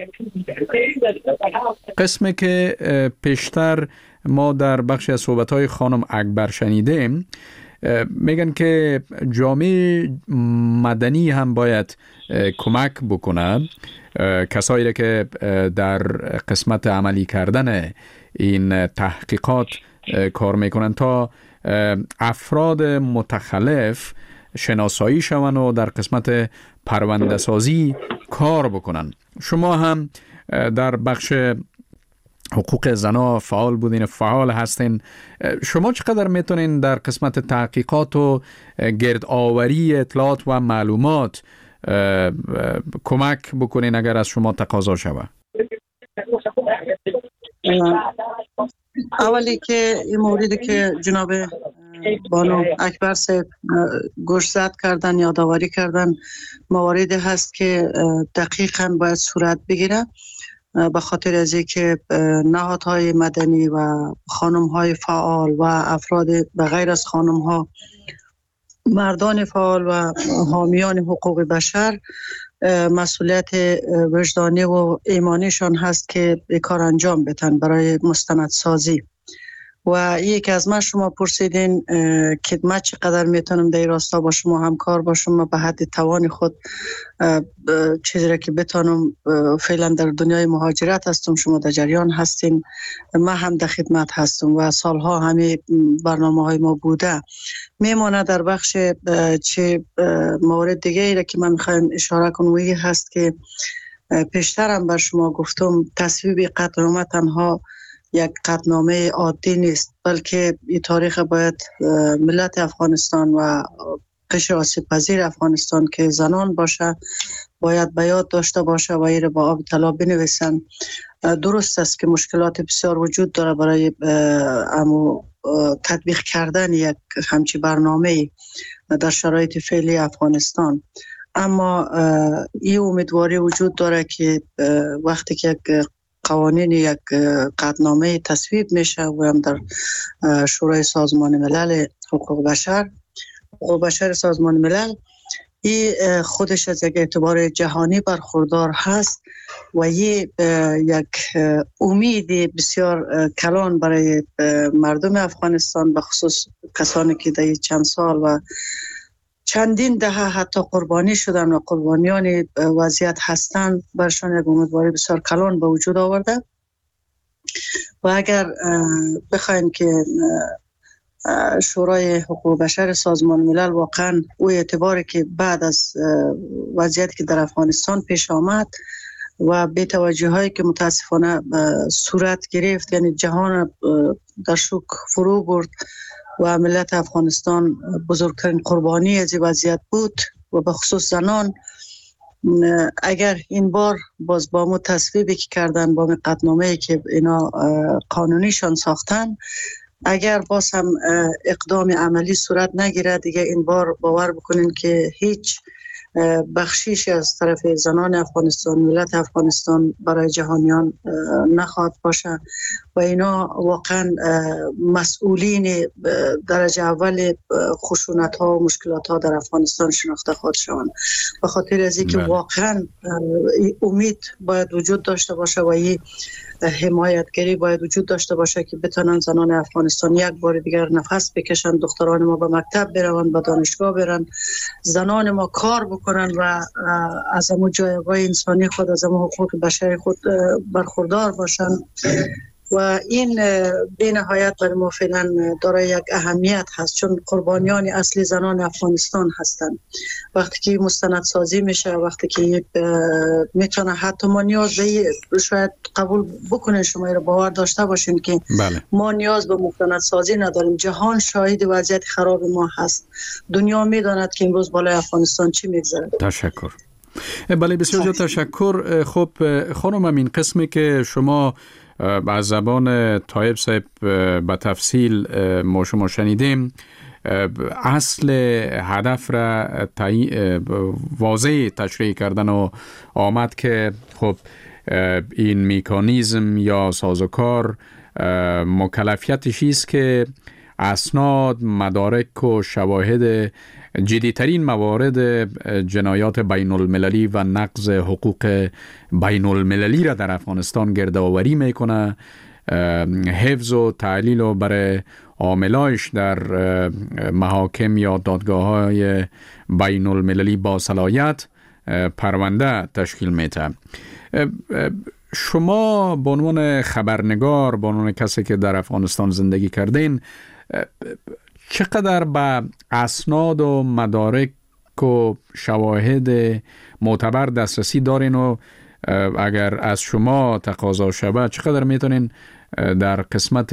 قسمی که پیشتر ما در بخش از صحبت‌های خانم اکبر شنیدیم، میگن که جامعه مدنی هم باید کمک بکنه، کسایی را که در قسمت عملی کردن این تحقیقات کار میکنن تا افراد متخلف شناسایی شون و در قسمت پرونده سازی کار بکنن. شما هم در بخش حقوق زنا فعال بودین، فعال هستین. شما چقدر میتونین در قسمت تحقیقات و گردآوری اطلاعات و معلومات کمک بکنین اگر از شما تقاضا شود؟ اولی که این موردی که جناب بانو اکبر صاحب گوش زد کردن، یادآوری کردن، مواردی هست که دقیقاً باید صورت بگیره، به خاطر از اینکه نهادهای مدنی و خانم‌های فعال و افراد به غیر از خانم‌ها مردان فعال و حامیان حقوق بشر مسئولیت وجدانی و ایمانیشان هست که به کار انجام بدن برای مستندسازی. و یک از من شما پرسیدین که من چقدر میتونم در این راستا با شما همکار باشم و به حد توان خود چیزی را که بتونم. فعلا در دنیای مهاجرت هستم، شما در جریان هستین، من هم در خدمت هستم و سالها همه برنامه های ما بوده. میمانه در بخش چه موارد دیگه ای را که من میخوایم اشاره کنم وی هست که پیشترم بر شما گفتم تصویب قطعنامه تنها یک قطعنامه عادی نیست، بلکه این تاریخ باید ملت افغانستان و قشر آسیب پذیر افغانستان که زنان باشه باید به یاد داشته باشه و این با آب طلا بنویسن. درست است که مشکلات بسیار وجود داره برای امو تطبیق کردن یک همچی برنامه در شرایط فعلی افغانستان، اما این امیدواری وجود داره که وقتی که یک قوانین یک قطعنامه تصویب میشه و هم در شورای سازمان ملل حقوق بشر حقوق بشر سازمان ملل، این خودش از یک اعتبار جهانی برخوردار هست و این یک امید بسیار کلان برای مردم افغانستان، به خصوص کسانی که در چند سال و چندین دهه حتی قربانی شدن و قربانیان وضعیت هستند، برشان یک امیدواری بسیار کلان به وجود آورده. و اگر بخوایم که شورای حقوق بشر سازمان ملل واقعا او اعتباری که بعد از وضعیتی که در افغانستان پیش آمد و به توجه هایی که متاسفانه صورت گرفت، یعنی جهان در شوک فرو برد و ملت افغانستان بزرگترین قربانی از این وضعیت بود و به خصوص زنان، اگر این بار باز با مو تصویبی که کردن با قطعنامه‌ای که اینا قانونیشان ساختن، اگر باز هم اقدام عملی صورت نگیره، دیگه این بار باور بکنین که هیچ بخشیش از طرف زنان افغانستان، ملت افغانستان برای جهانیان نخواهد باشه و اینا واقعا مسئولین درجه اول خشونت ها و مشکلات ها در افغانستان شناخته خواهد شوند. به خاطر از اینکه واقعا امید باید وجود داشته باشه و این حمایتگری باید وجود داشته باشه که بتونن زنان افغانستان یک بار دیگر نفس بکشن، دختران ما به مکتب برون، به دانشگاه برن، زنان ما کار بکنن و از همون جایگاه انسانی خود، از همون حقوق بشری خود برخوردار باشن. و این به نهایت برای ما فعلا دارای یک اهمیت هست، چون قربانیان اصلی زنان افغانستان هستند. وقتی که مستندسازی میشه، وقتی که میتونه حتی ما نیاز به شاید قبول بکنین، شما رو باور داشته باشین که بله. ما نیاز به مستندسازی نداریم. جهان شاهد وضعیت خراب ما هست، دنیا میداند که امروز بالای افغانستان چی میگذره. تشکر. بله بسیار زیاد تشکر. خب خانم امین، قسمی که شما از زبان طایب صاحب به تفصیل ما شما شنیدیم، اصل هدف را واضح تشریح کردن و آمد که خب این میکانیزم یا سازوکار مکلفیتش است که اسناد، مدارک و شواهد جدیترین موارد جنایات بین المللی و نقض حقوق بین المللی را در افغانستان گردآوری میکنه، حفظ و تعلیل و برای عاملایش در محاکم یا دادگاه های بین المللی با صلاحیت پرونده تشکیل میده. شما به عنوان خبرنگار، به عنوان کسی که در افغانستان زندگی کردین، چقدر به اسناد و مدارک و شواهد معتبر دسترسی دارین و اگر از شما تقاضا شود چقدر میتونین در قسمت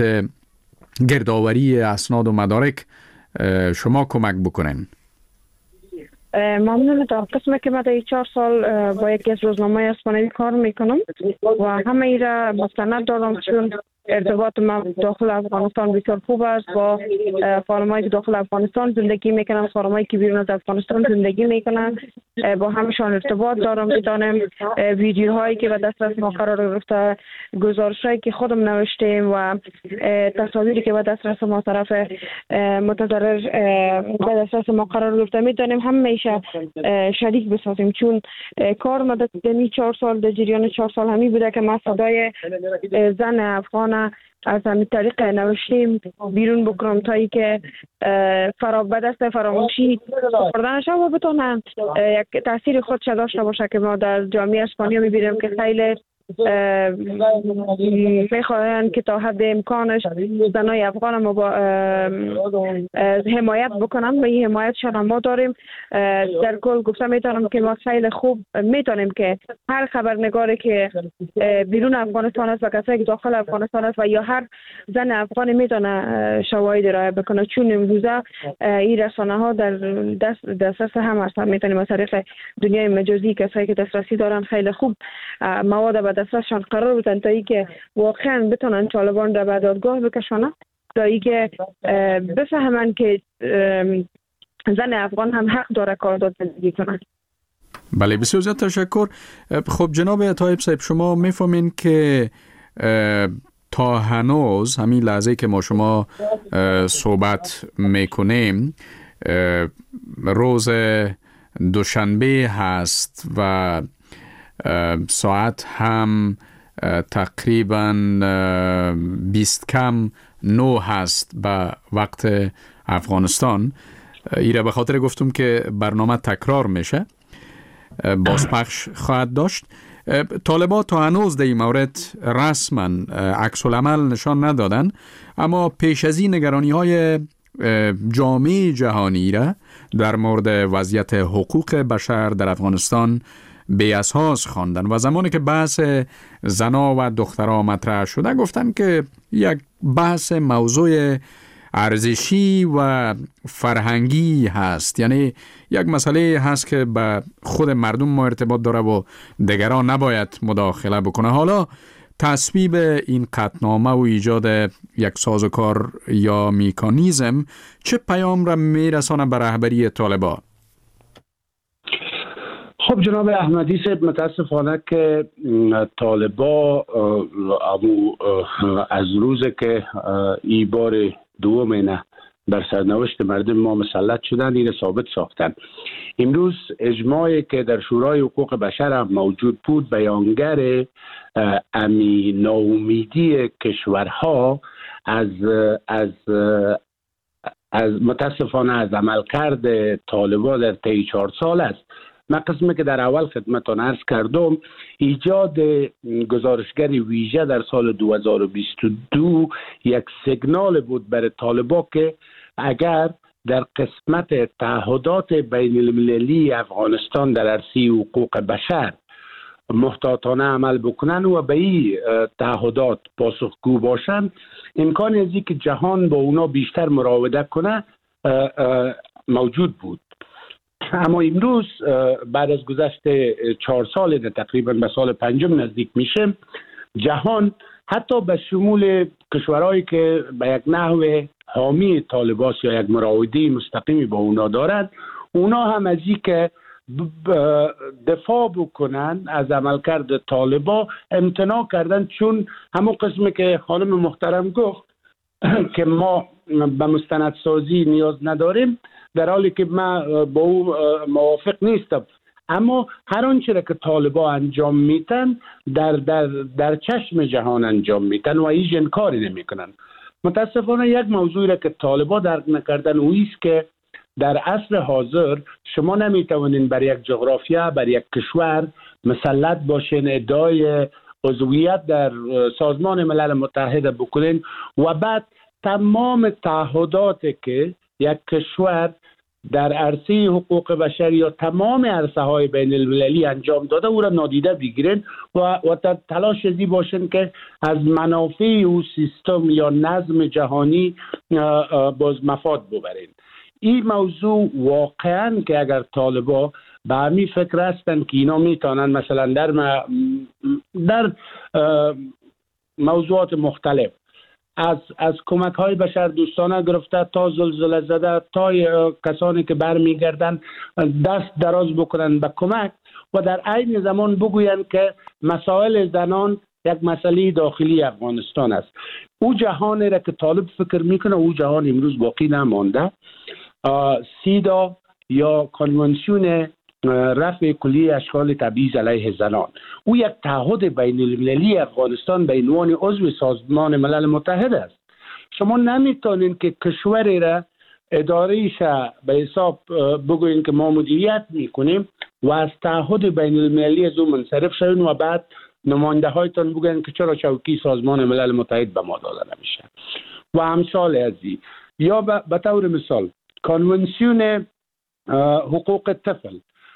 گردآوری اسناد و مدارک شما کمک بکنین؟ ممنون. تا قسمی که من در چهار سال با یکی از روزنامه اسپانیایی کار میکنم و همه ای را مستند دارم، چون ارتباط ما داخل افغانستان بسیار خوب است. با خانمایی که داخل افغانستان زندگی میکنن، خانمایی که بیرون از افغانستان زندگی میکنن، با همشان ارتباط دارم. میدانم ویدیوهایی که به دسترس ما قرار گرفته، گزارشایی که خودم نوشتیم و تصاویری که به دسترس ما طرف متضرر به دسترس ما قرار گرفته، میدانیم همیشه شریک بسازیم، چون کار ما در چهار سال در جریان چهار سال همی بوده که ما صدای زن افغان از همین طریق نوشتیم بیرون بکنم تا ای که فرابد است فراموشی خوردنش و بتونن یک تاثیر خودش داشته باشه که ما در جامعه اسپانیا میبینیم که خیلی میخواهند که تا حد امکانش زنای افغان ما با حمایت بکنن و این حمایتشان ما داریم. در کل گفتم میتونم که ما خیلی خوب میتونیم که هر خبرنگاری که بیرون افغانستان است و کسایی که داخل افغانستان است و یا هر زن افغانی میتونه شواهد ارائه بکنه، چون امروزه این رسانه ها در دست دسترس هم هست. میتونیم از طریق دنیای مجازی کسایی که دسترسی دارن خیلی خوب مواد به دسترسشان قرار بدن تا اینکه واقعا بتونن طالبان را به دادگاه بکشونن، تا اینکه بفهمن که زن افغان هم حق داره کار زندگی کنن. بله، بسیار زیاد تشکر. خب جناب طایب صاحب، شما میفهمین که تا هنوز همین لحظه که ما شما صحبت میکنیم روز دوشنبه هست و ساعت هم تقریبا بیست کم نو هست به وقت افغانستان. ایره به خاطر گفتم که برنامه تکرار میشه، بازپخش خواهد داشت. طالبان تا هنوز در این مورد رسما عکس العمل نشان ندادن، اما پیش از این نگرانی های جامعه جهانی را در مورد وضعیت حقوق بشر در افغانستان بی اساس خواندن و زمانی که بحث زنا و دخترها مطرح شده گفتن که یک بحث موضوع ارزشی و فرهنگی هست، یعنی یک مسئله هست که به خود مردم ما ارتباط داره و دیگران نباید مداخله بکنه. حالا تصویب این قطعنامه و ایجاد یک سازوکار یا مکانیزم چه پیام را میرسانه به رهبری طالبان؟ خب جناب احمدی صاحب، متاسفانه که طالبان از روز که این بار دوم نه بر سرنوشت مردم ما مسلط شدن این ثابت ساختن. امروز اجماعی که در شورای حقوق بشر هم موجود بود بیانگر امی ناامیدی کشورها از از از متاسفانه از عملکرد طالبان در طی چهار سال است. من قسمی که در اول خدمتان عرض کردم، ایجاد گزارشگر ویژه در سال دو هزار و بیست و دو یک سیگنال بود برای طالبان که اگر در قسمت تعهدات بین المللی افغانستان در عرصه حقوق بشر محتاطانه عمل بکنن و به این تعهدات پاسخگو باشن، امکان از اینکه جهان با اونا بیشتر مراوده کنه موجود بود. اما امروز بعد از گذشت چهار سال تقریبا به سال پنجم نزدیک میشه، جهان حتی به شمول کشورهایی که به یک نحو حامی طالبان یا یک مراودی مستقیمی با اونا دارند، اونا هم از این که دفاع بکنن از عملکرد طالبان امتناع کردن، چون همون قسمی که خانم محترم گفت که ما به مستندسازی نیاز نداریم، در حالی که من با او موافق نیستم. اما هر آنچه را که طالبان انجام میتن در در در چشم جهان انجام میتن و هیچ انکاری نمیکنن. متاسفانه یک موضوعی را که طالبان درک نکردن او است که در عصر حاضر شما نمیتوانین بر یک جغرافیا، بر یک کشور مسلط باشین، ادعای عضویت در سازمان ملل متحد بکنین و بعد تمام تعهداتی که یک کشور در عرصه حقوق بشر یا تمام عرصه های بین المللی انجام داده او را نادیده بگیرن و و در تلاش ازی باشن که از منافع او سیستم یا نظم جهانی باز مفاد ببرین. این موضوع واقعا که اگر طالبا به همین فکر هستن که اینا میتونن مثلا در م... در موضوعات مختلف از از کمک های بشر دوستانه گرفته تا زلزله زده تا کسانی که برمیگردن دست دراز بکنن به کمک و در عین زمان بگویند که مسائل زنان یک مسئله داخلی افغانستان است. او جهانی را که طالب فکر میکنه او جهان امروز باقی نمانده. سیدا یا کنوانسیون رفع کلیه اشکال تبعیض علیه زنان، او یک تعهد بین المللی افغانستان به عنوان عضو سازمان ملل متحد است. شما نمیتونین که کشوری را اداریش به حساب بگوین که ما مدیریت میکنیم و از تعهد بین المللی از اون منصرف شوین و بعد نماینده هایتان بگوین که چرا چوکی سازمان ملل متحد به ما داده نمیشه و امثال ازی. یا به طور مثال کنوانسیون حقوق طفل،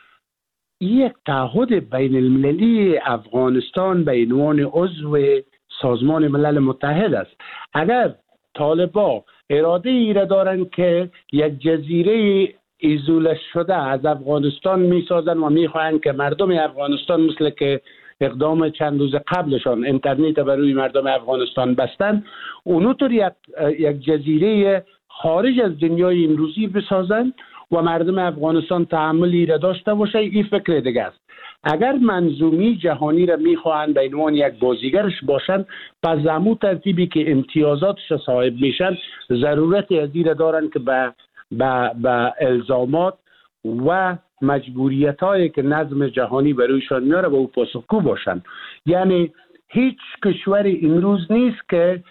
یک تعهد بین المللی افغانستان به عنوان عضو سازمان ملل متحد است. اگر طالبا اراده ای را دارند که یک جزیره ایزوله شده از افغانستان می سازن و می خواهند که مردم افغانستان مثل که اقدام چند روز قبلشان اینترنت بر روی مردم افغانستان بستن، اونطور یک یک جزیره خارج از دنیای امروزی بسازند و مردم افغانستان تحملی را داشته باشه، این فکر دیگه است. اگر منظومی جهانی را میخواهند به عنوان یک بازیگرش باشند، پس زمو ترتیبی که امتیازاتش صاحب میشن ضرورت از این را دارند که به به به الزامات و مجبوریت هایی که نظم جهانی برویشان میاره به او پاسخگو باشند. یعنی هیچ کشوری امروز نیست که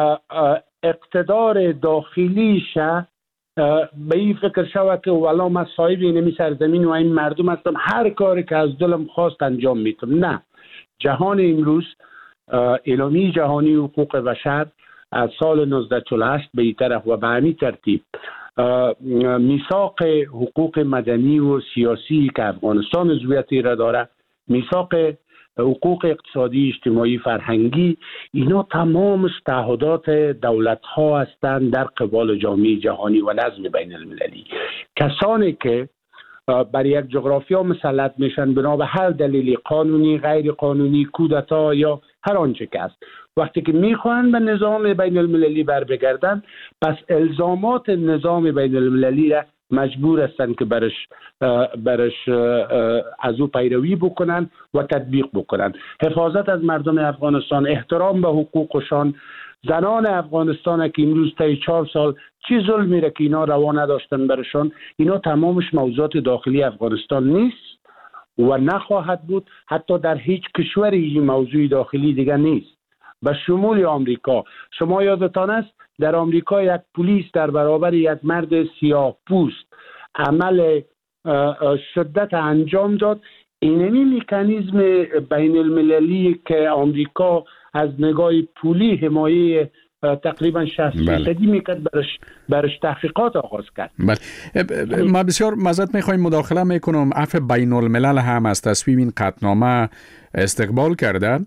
اقتدار داخلیش به این فکر شود که والا من صاحب اینمی سرزمین و این مردم هستم، هر کاری که از دلم خواست انجام میتونم. نه، جهان امروز اعلامیه جهانی حقوق بشر از سال نوزده و چهل و هشت به این طرف و به همین ترتیب میثاق حقوق مدنی و سیاسی که افغانستان عضویتی را داره، میثاق حقوق اقتصادی، اجتماعی، فرهنگی، اینا تمامش تعهدات دولت ها هستند در قبال جامعه جهانی و نظم بین المللی. کسانی که بر یک جغرافیا مسلط میشن بنا به هر دلیل قانونی، غیر قانونی، کودتا یا هر آنچه که است، وقتی که میخوان به نظام بین المللی بر بگردن، پس الزامات نظام بین المللی را مجبور هستند که برش برش از او پیروی بکنن و تطبیق بکنن. حفاظت از مردم افغانستان، احترام به حقوقشان، زنان افغانستان که امروز تا چهار سال چی ظلمی را که اینا روا نداشتن برشان، اینا تمامش موضوعات داخلی افغانستان نیست و نخواهد بود. حتی در هیچ کشوری این موضوع داخلی دیگه نیست، به شمول آمریکا. شما یادتان است در آمریکا یک پلیس در برابر یک مرد سیاه پوست عمل شدت انجام داد. اینمی مکانیزم بین المللی که آمریکا از نگاه پولی حمایه تقریبا شصت فیصدی میکرد برش برش تحقیقات آغاز کرد. بله، ما بسیار معذرت میخوایم مداخله میکنم. عفو بین الملل هم از تصویب این قطعنامه استقبال کرده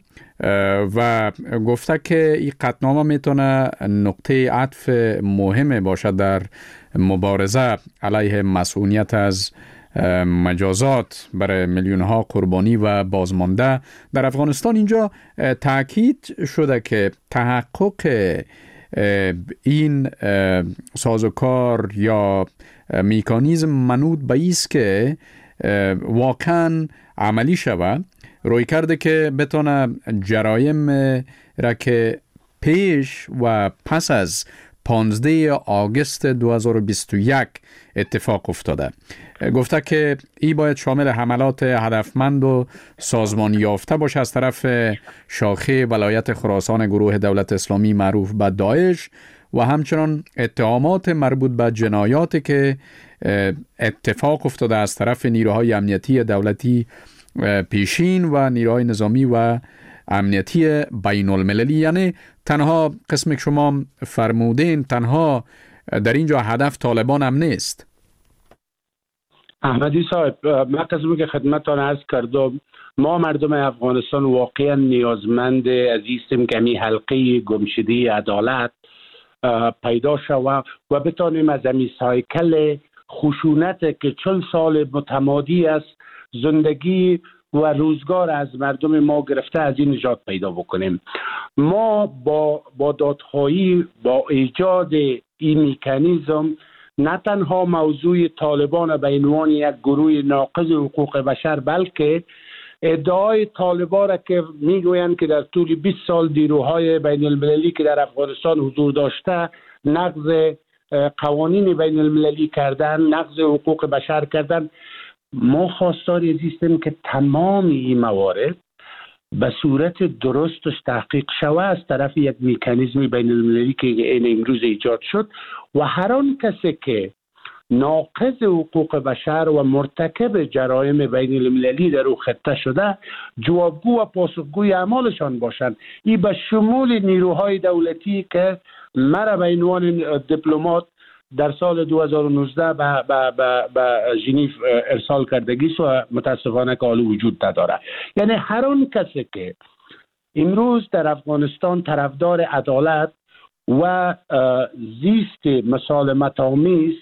و گفته که این قطعنامه میتونه نقطه عطف مهم باشد در مبارزه علیه مسئولیت از مجازات برای میلیون ها قربانی و بازمانده در افغانستان. اینجا تاکید شده که تحقق این سازوکار یا مکانیزم منوط به ایست که واقعا عملی شود، روی کرده که بتونه جرایم را که پیش و پس از پانزده آگوست دو هزار و بیست و یک اتفاق افتاده. گفته که این باید شامل حملات هدفمند و سازمانی یافته باشه از طرف شاخه ولایت خراسان گروه دولت اسلامی معروف به داعش و همچنان اتهامات مربوط به جنایاتی که اتفاق افتاده از طرف نیروهای امنیتی دولتی پیشین و نیروهای نظامی و امنیتی بین المللی. یعنی تنها قسمی که شما فرمودین تنها در اینجا هدف طالبان هم نیست. احمدی صاحب، من قسمی که خدمتتان عرض کردم، ما مردم افغانستان واقعا نیازمند عزیزیم که همین حلقه گمشده عدالت پیدا شود و بتانیم از این سایکل خشونت که چل سال متمادی است زندگی و روزگار از مردم ما گرفته از این نجات پیدا بکنیم. ما با با دادخواهی با ایجاد این مکانیزم نه تنها موضوع طالبان به عنوان یک گروه ناقض حقوق بشر بلکه ادعای طالبان را که میگویند که در طول بیست سال نیروهای بین المللی که در افغانستان حضور داشته نقض قوانین بین المللی کردن، نقض حقوق بشر کردن، ما خواستار هستیم که تمام این موارد به صورت درستش تحقیق شود از طرف یک مکانیزم بین المللی که این امروز ایجاد شد و هر آن کسی که ناقض حقوق بشر و مرتکب جرایم بین المللی در او خطه شده جوابگو و پاسخگوی اعمالشان باشند. این به شمول نیروهای دولتی که مرا به عنوان دیپلمات در سال دو هزار و نوزده به به به به ژنو ارسال کردگیست و متاسفانه که حال وجود نداره. یعنی هر آن کسی که امروز در افغانستان طرفدار عدالت و زیست مسالمت آمیز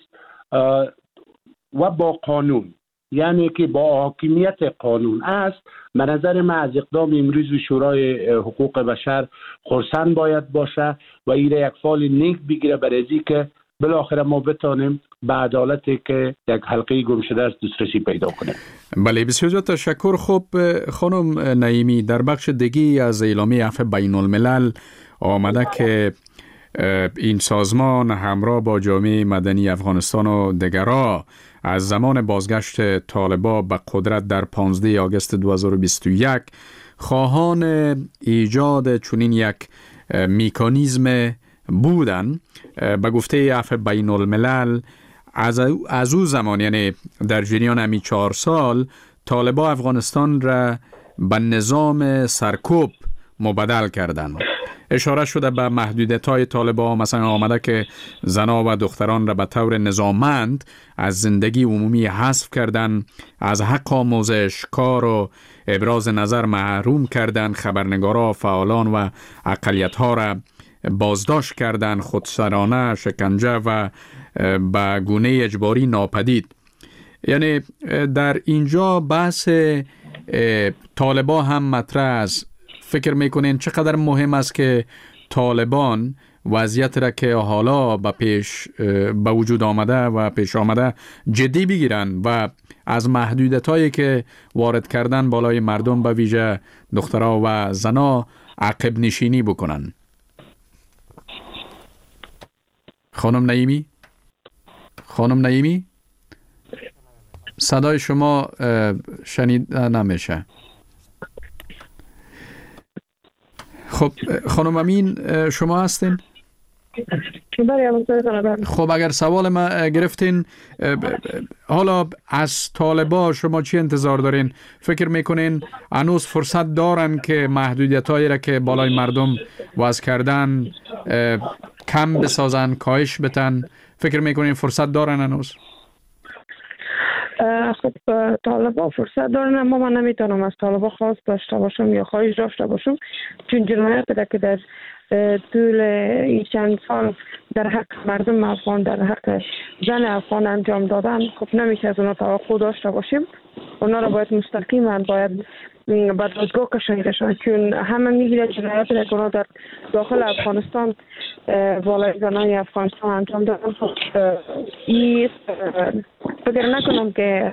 و با قانون، یعنی که با حاکمیت قانون است، به نظر من از اقدام امروز شورای حقوق بشر خرسند باید باشه و این یک فال نیک بگیره برای که بالاخره ما بتانیم به عدالتی که یک حلقه گم شده است دسترسی پیدا کنیم. بله، بسیار تشکر. خب خانم نعیمی، در بخش دیگی از اعلامیه عفو بین الملل آمده که این سازمان همراه با جامعه مدنی افغانستان و دیگران از زمان بازگشت طالبان به قدرت در پانزده آگوست دو هزار و بیست و یک خواهان ایجاد چنین یک مکانیزم بودن. به گفته عفو بین الملل از از او زمان، یعنی در جریان همی چهار سال، طالبان افغانستان را به نظام سرکوب مبدل کردند. اشاره شده به محدودیت‌های طالبان، مثلا آمده که زنان و دختران را به طور نظاممند از زندگی عمومی حذف کردن، از حق آموزش، کار و ابراز نظر محروم کردن، خبرنگارا، فعالان و اقلیت‌ها را بازداشت کردن، خودسرانه شکنجه و به گونه اجباری ناپدید. یعنی در اینجا بحث طالبان هم مطرح است. فکر میکنین چقدر مهم است که طالبان وضعیت را که حالا به پیش به وجود آمده و پیش آمده جدی بگیرن و از محدودیت‌هایی که وارد کردن بالای مردم به ویژه دخترها و زنا عقب نشینی بکنن؟ خانم نعیمی؟ خانم نعیمی؟ صدای شما شنیده نمیشه. خب خانم امین، شما هستین؟ خب اگر سوال ما گرفتین، حالا از طالبان شما چی انتظار دارین؟ فکر میکنین هنوز فرصت دارن که محدودیتایی را که بالای مردم وضع کردن کم بسازن، کاهش بتن؟ فکر میکنین فرصت دارن هنوز؟ خب طالبان فرصت دارن، اما من نمیتونم از طالبان خواست داشته باشم یا خواهش داشته باشم، چون جنایتی را که در طول این چند سال در حق مردم افغان، در حق زن افغان انجام دادن، خب نمیشه از اونا توقع داشته باشیم. اونا را باید مستقیما باید به دادگاه کشانیدشان، چون همه میگیره جنایتی را که اونا در داخل افغانستان بالای زنان افغانستان انجام دادن. خب این فکر نکنم که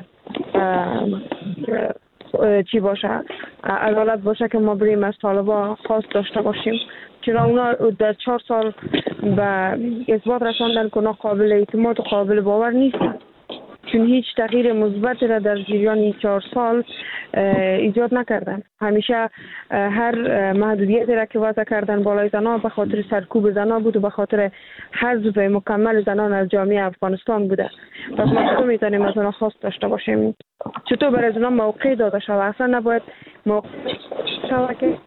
چی باشه، عدالت باشه که ما بریم از طالبان خواست داشته باشیم، چرا اونا در چهار سال به اثبات رساندن که اونا قابل اعتماد و قابل باور نیستن، چون هیچ تغییر مثبتی را در جریان این چهار سال ایجاد نکردن. همیشه هر محدودیتی را که وضع کردن بالای زنان به خاطر سرکوب زنان بود و به خاطر حذف مکمل زنان از جامعه افغانستان بوده. پس ما چطور میتونیم از اونا خواست داشته باشیم؟ چطور برای اونا موقع داده شود؟ اصلا نباید موقع شود که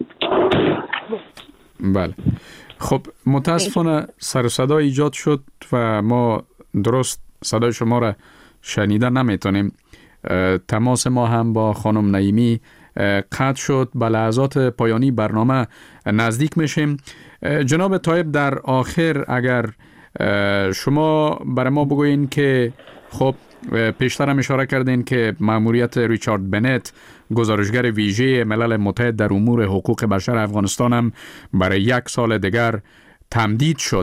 بله. خب متاسفانه سر و صدا ایجاد شد و ما درست صدای شما را شنیده نمیتونیم. تماس ما هم با خانم نعیمی قطع شد. به لحظات پایانی برنامه نزدیک میشیم. جناب طایب، در آخر اگر شما برای ما بگوین که خب پیشتر هم اشاره کردین که مأموریت ریچارد بنت، گزارشگر ویژه ملل متحد در امور حقوق بشر افغانستان، هم برای یک سال دیگر تمدید شد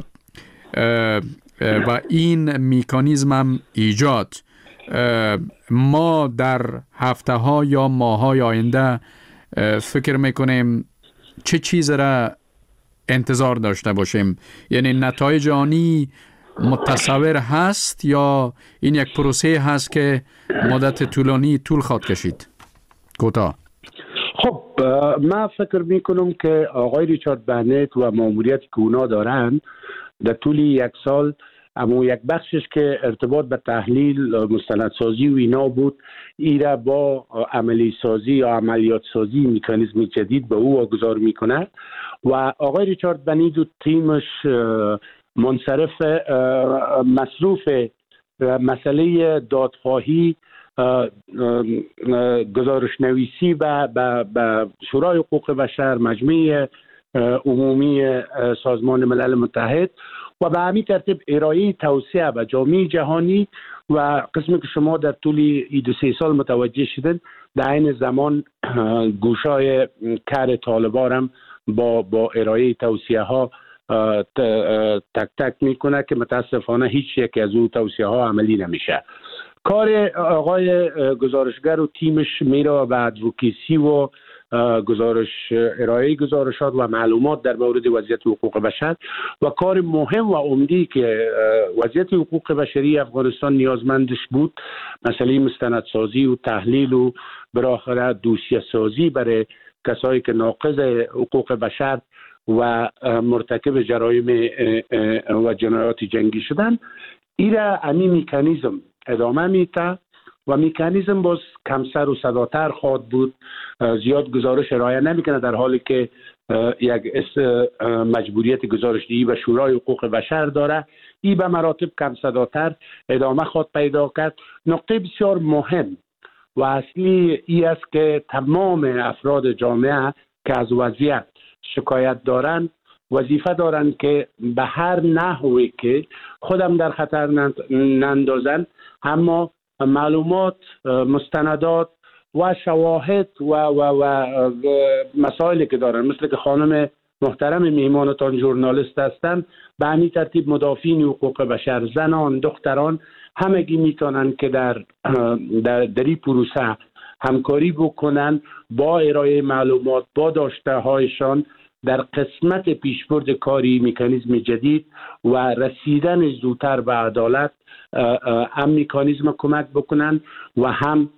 و این میکانیزم هم ایجاد. ما در هفته ها یا ماه های آینده فکر میکنیم چه چیز را انتظار داشته باشیم؟ یعنی نتایج آنی متصور هست یا این یک پروسه هست که مدت طولانی طول خواهد کشید؟ کوتاه. خب من فکر میکنم که آقای ریچارد بنت و ماموریت که اونا دارن در طول یک سال، اما یک بخشش که ارتباط به تحلیل مستندسازی و اینا بود، ایره با عملی سازی یا عملیات سازی میکانیزم جدید به او واگذار میکنه و آقای ریچارد بنت و تیمش منصرف مصروف مسئله دادخواهی، گزارش نویسی به به شورای حقوق بشر، مجمع عمومی سازمان ملل متحد و به همین ترتیب ارائه توصیه به جامعه جهانی و قسمی که شما در طول این دو سه سال متوجه شدن، در این زمان گوشای کار طالبان هم با با ارائه توصیه ها تک تک میکنه که متاسفانه هیچ یک از اون توصیه ها عملی نمیشه. کار آقای گزارشگر و تیمش میره به ادوکیسی و گزارش ارائه گزارشات و معلومات در مورد وضعیت حقوق بشر و کار مهم و عمدی که وضعیت حقوق بشری افغانستان نیازمندش بود، مسئله مستندسازی و تحلیل و بالاخره دوسیه سازی برای کسایی که ناقض حقوق بشر و مرتکب جرایم و جنایات جنگی شدن، ایره امی میکانیزم ادامه میده و میکانیزم باز کمسر و صداتر خواهد بود. زیاد گزارش ارائه نمیکنه در حالی که یک مجبوریت گزارشدهی و شورای حقوق بشر داره. ای به مراتب کم صداتر ادامه خواهد پیدا کرد. نقطه بسیار مهم و اصلی ای است که تمام افراد جامعه که از وضعیت شکایت دارن وظیفه دارن که به هر نحوی که خودم در خطر نندازن، اما معلومات، مستندات و شواهد و, و, و مسائلی که دارن، مثل که خانم محترم میهمانتان ژورنالیست هستند، به همین ترتیب مدافعین حقوق بشر، زنان، دختران، همگی میتونن که در در دری پروسه همکاری بکنن با ارائه معلومات، با داشته هایشان در قسمت پیشبرد کاری میکانیزم جدید و رسیدن زودتر به عدالت هم میکانیزم کمک بکنن و هم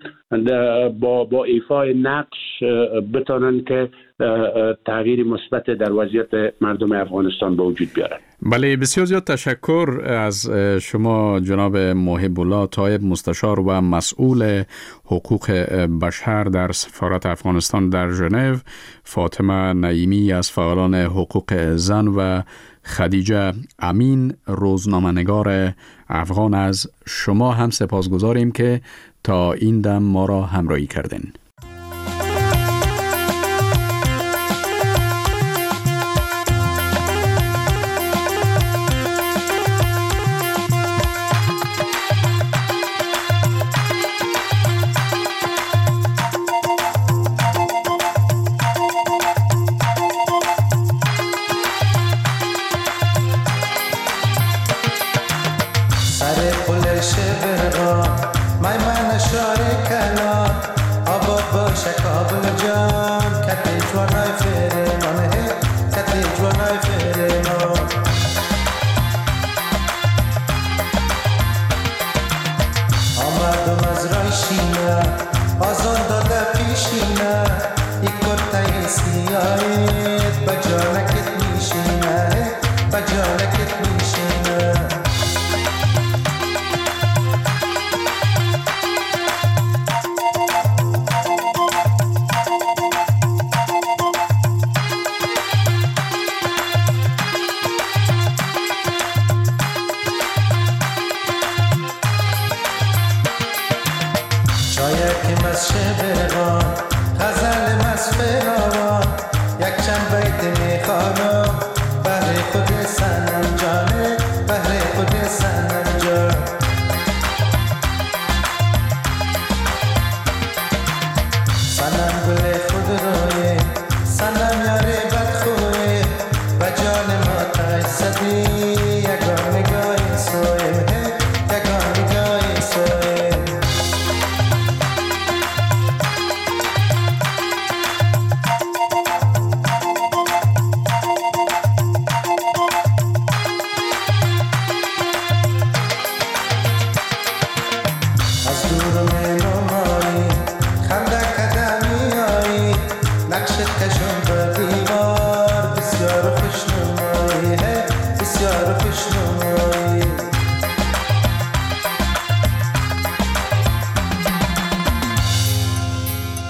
با با ایفای نقش بتونن که تغییر مثبت در وضعیت مردم افغانستان به وجود بیارن. بله، بسیار زیاد تشکر از شما جناب محب الله طایب، مستشار و مسئول حقوق بشر در سفارت افغانستان در ژنو، فاطمه نعیمی از فعالان حقوق زن و خدیجه امین، روزنامه‌نگار افغان. از شما هم سپاسگزاریم که تا این دم ما را همراهی کردین. شاید که از شبران غزل منم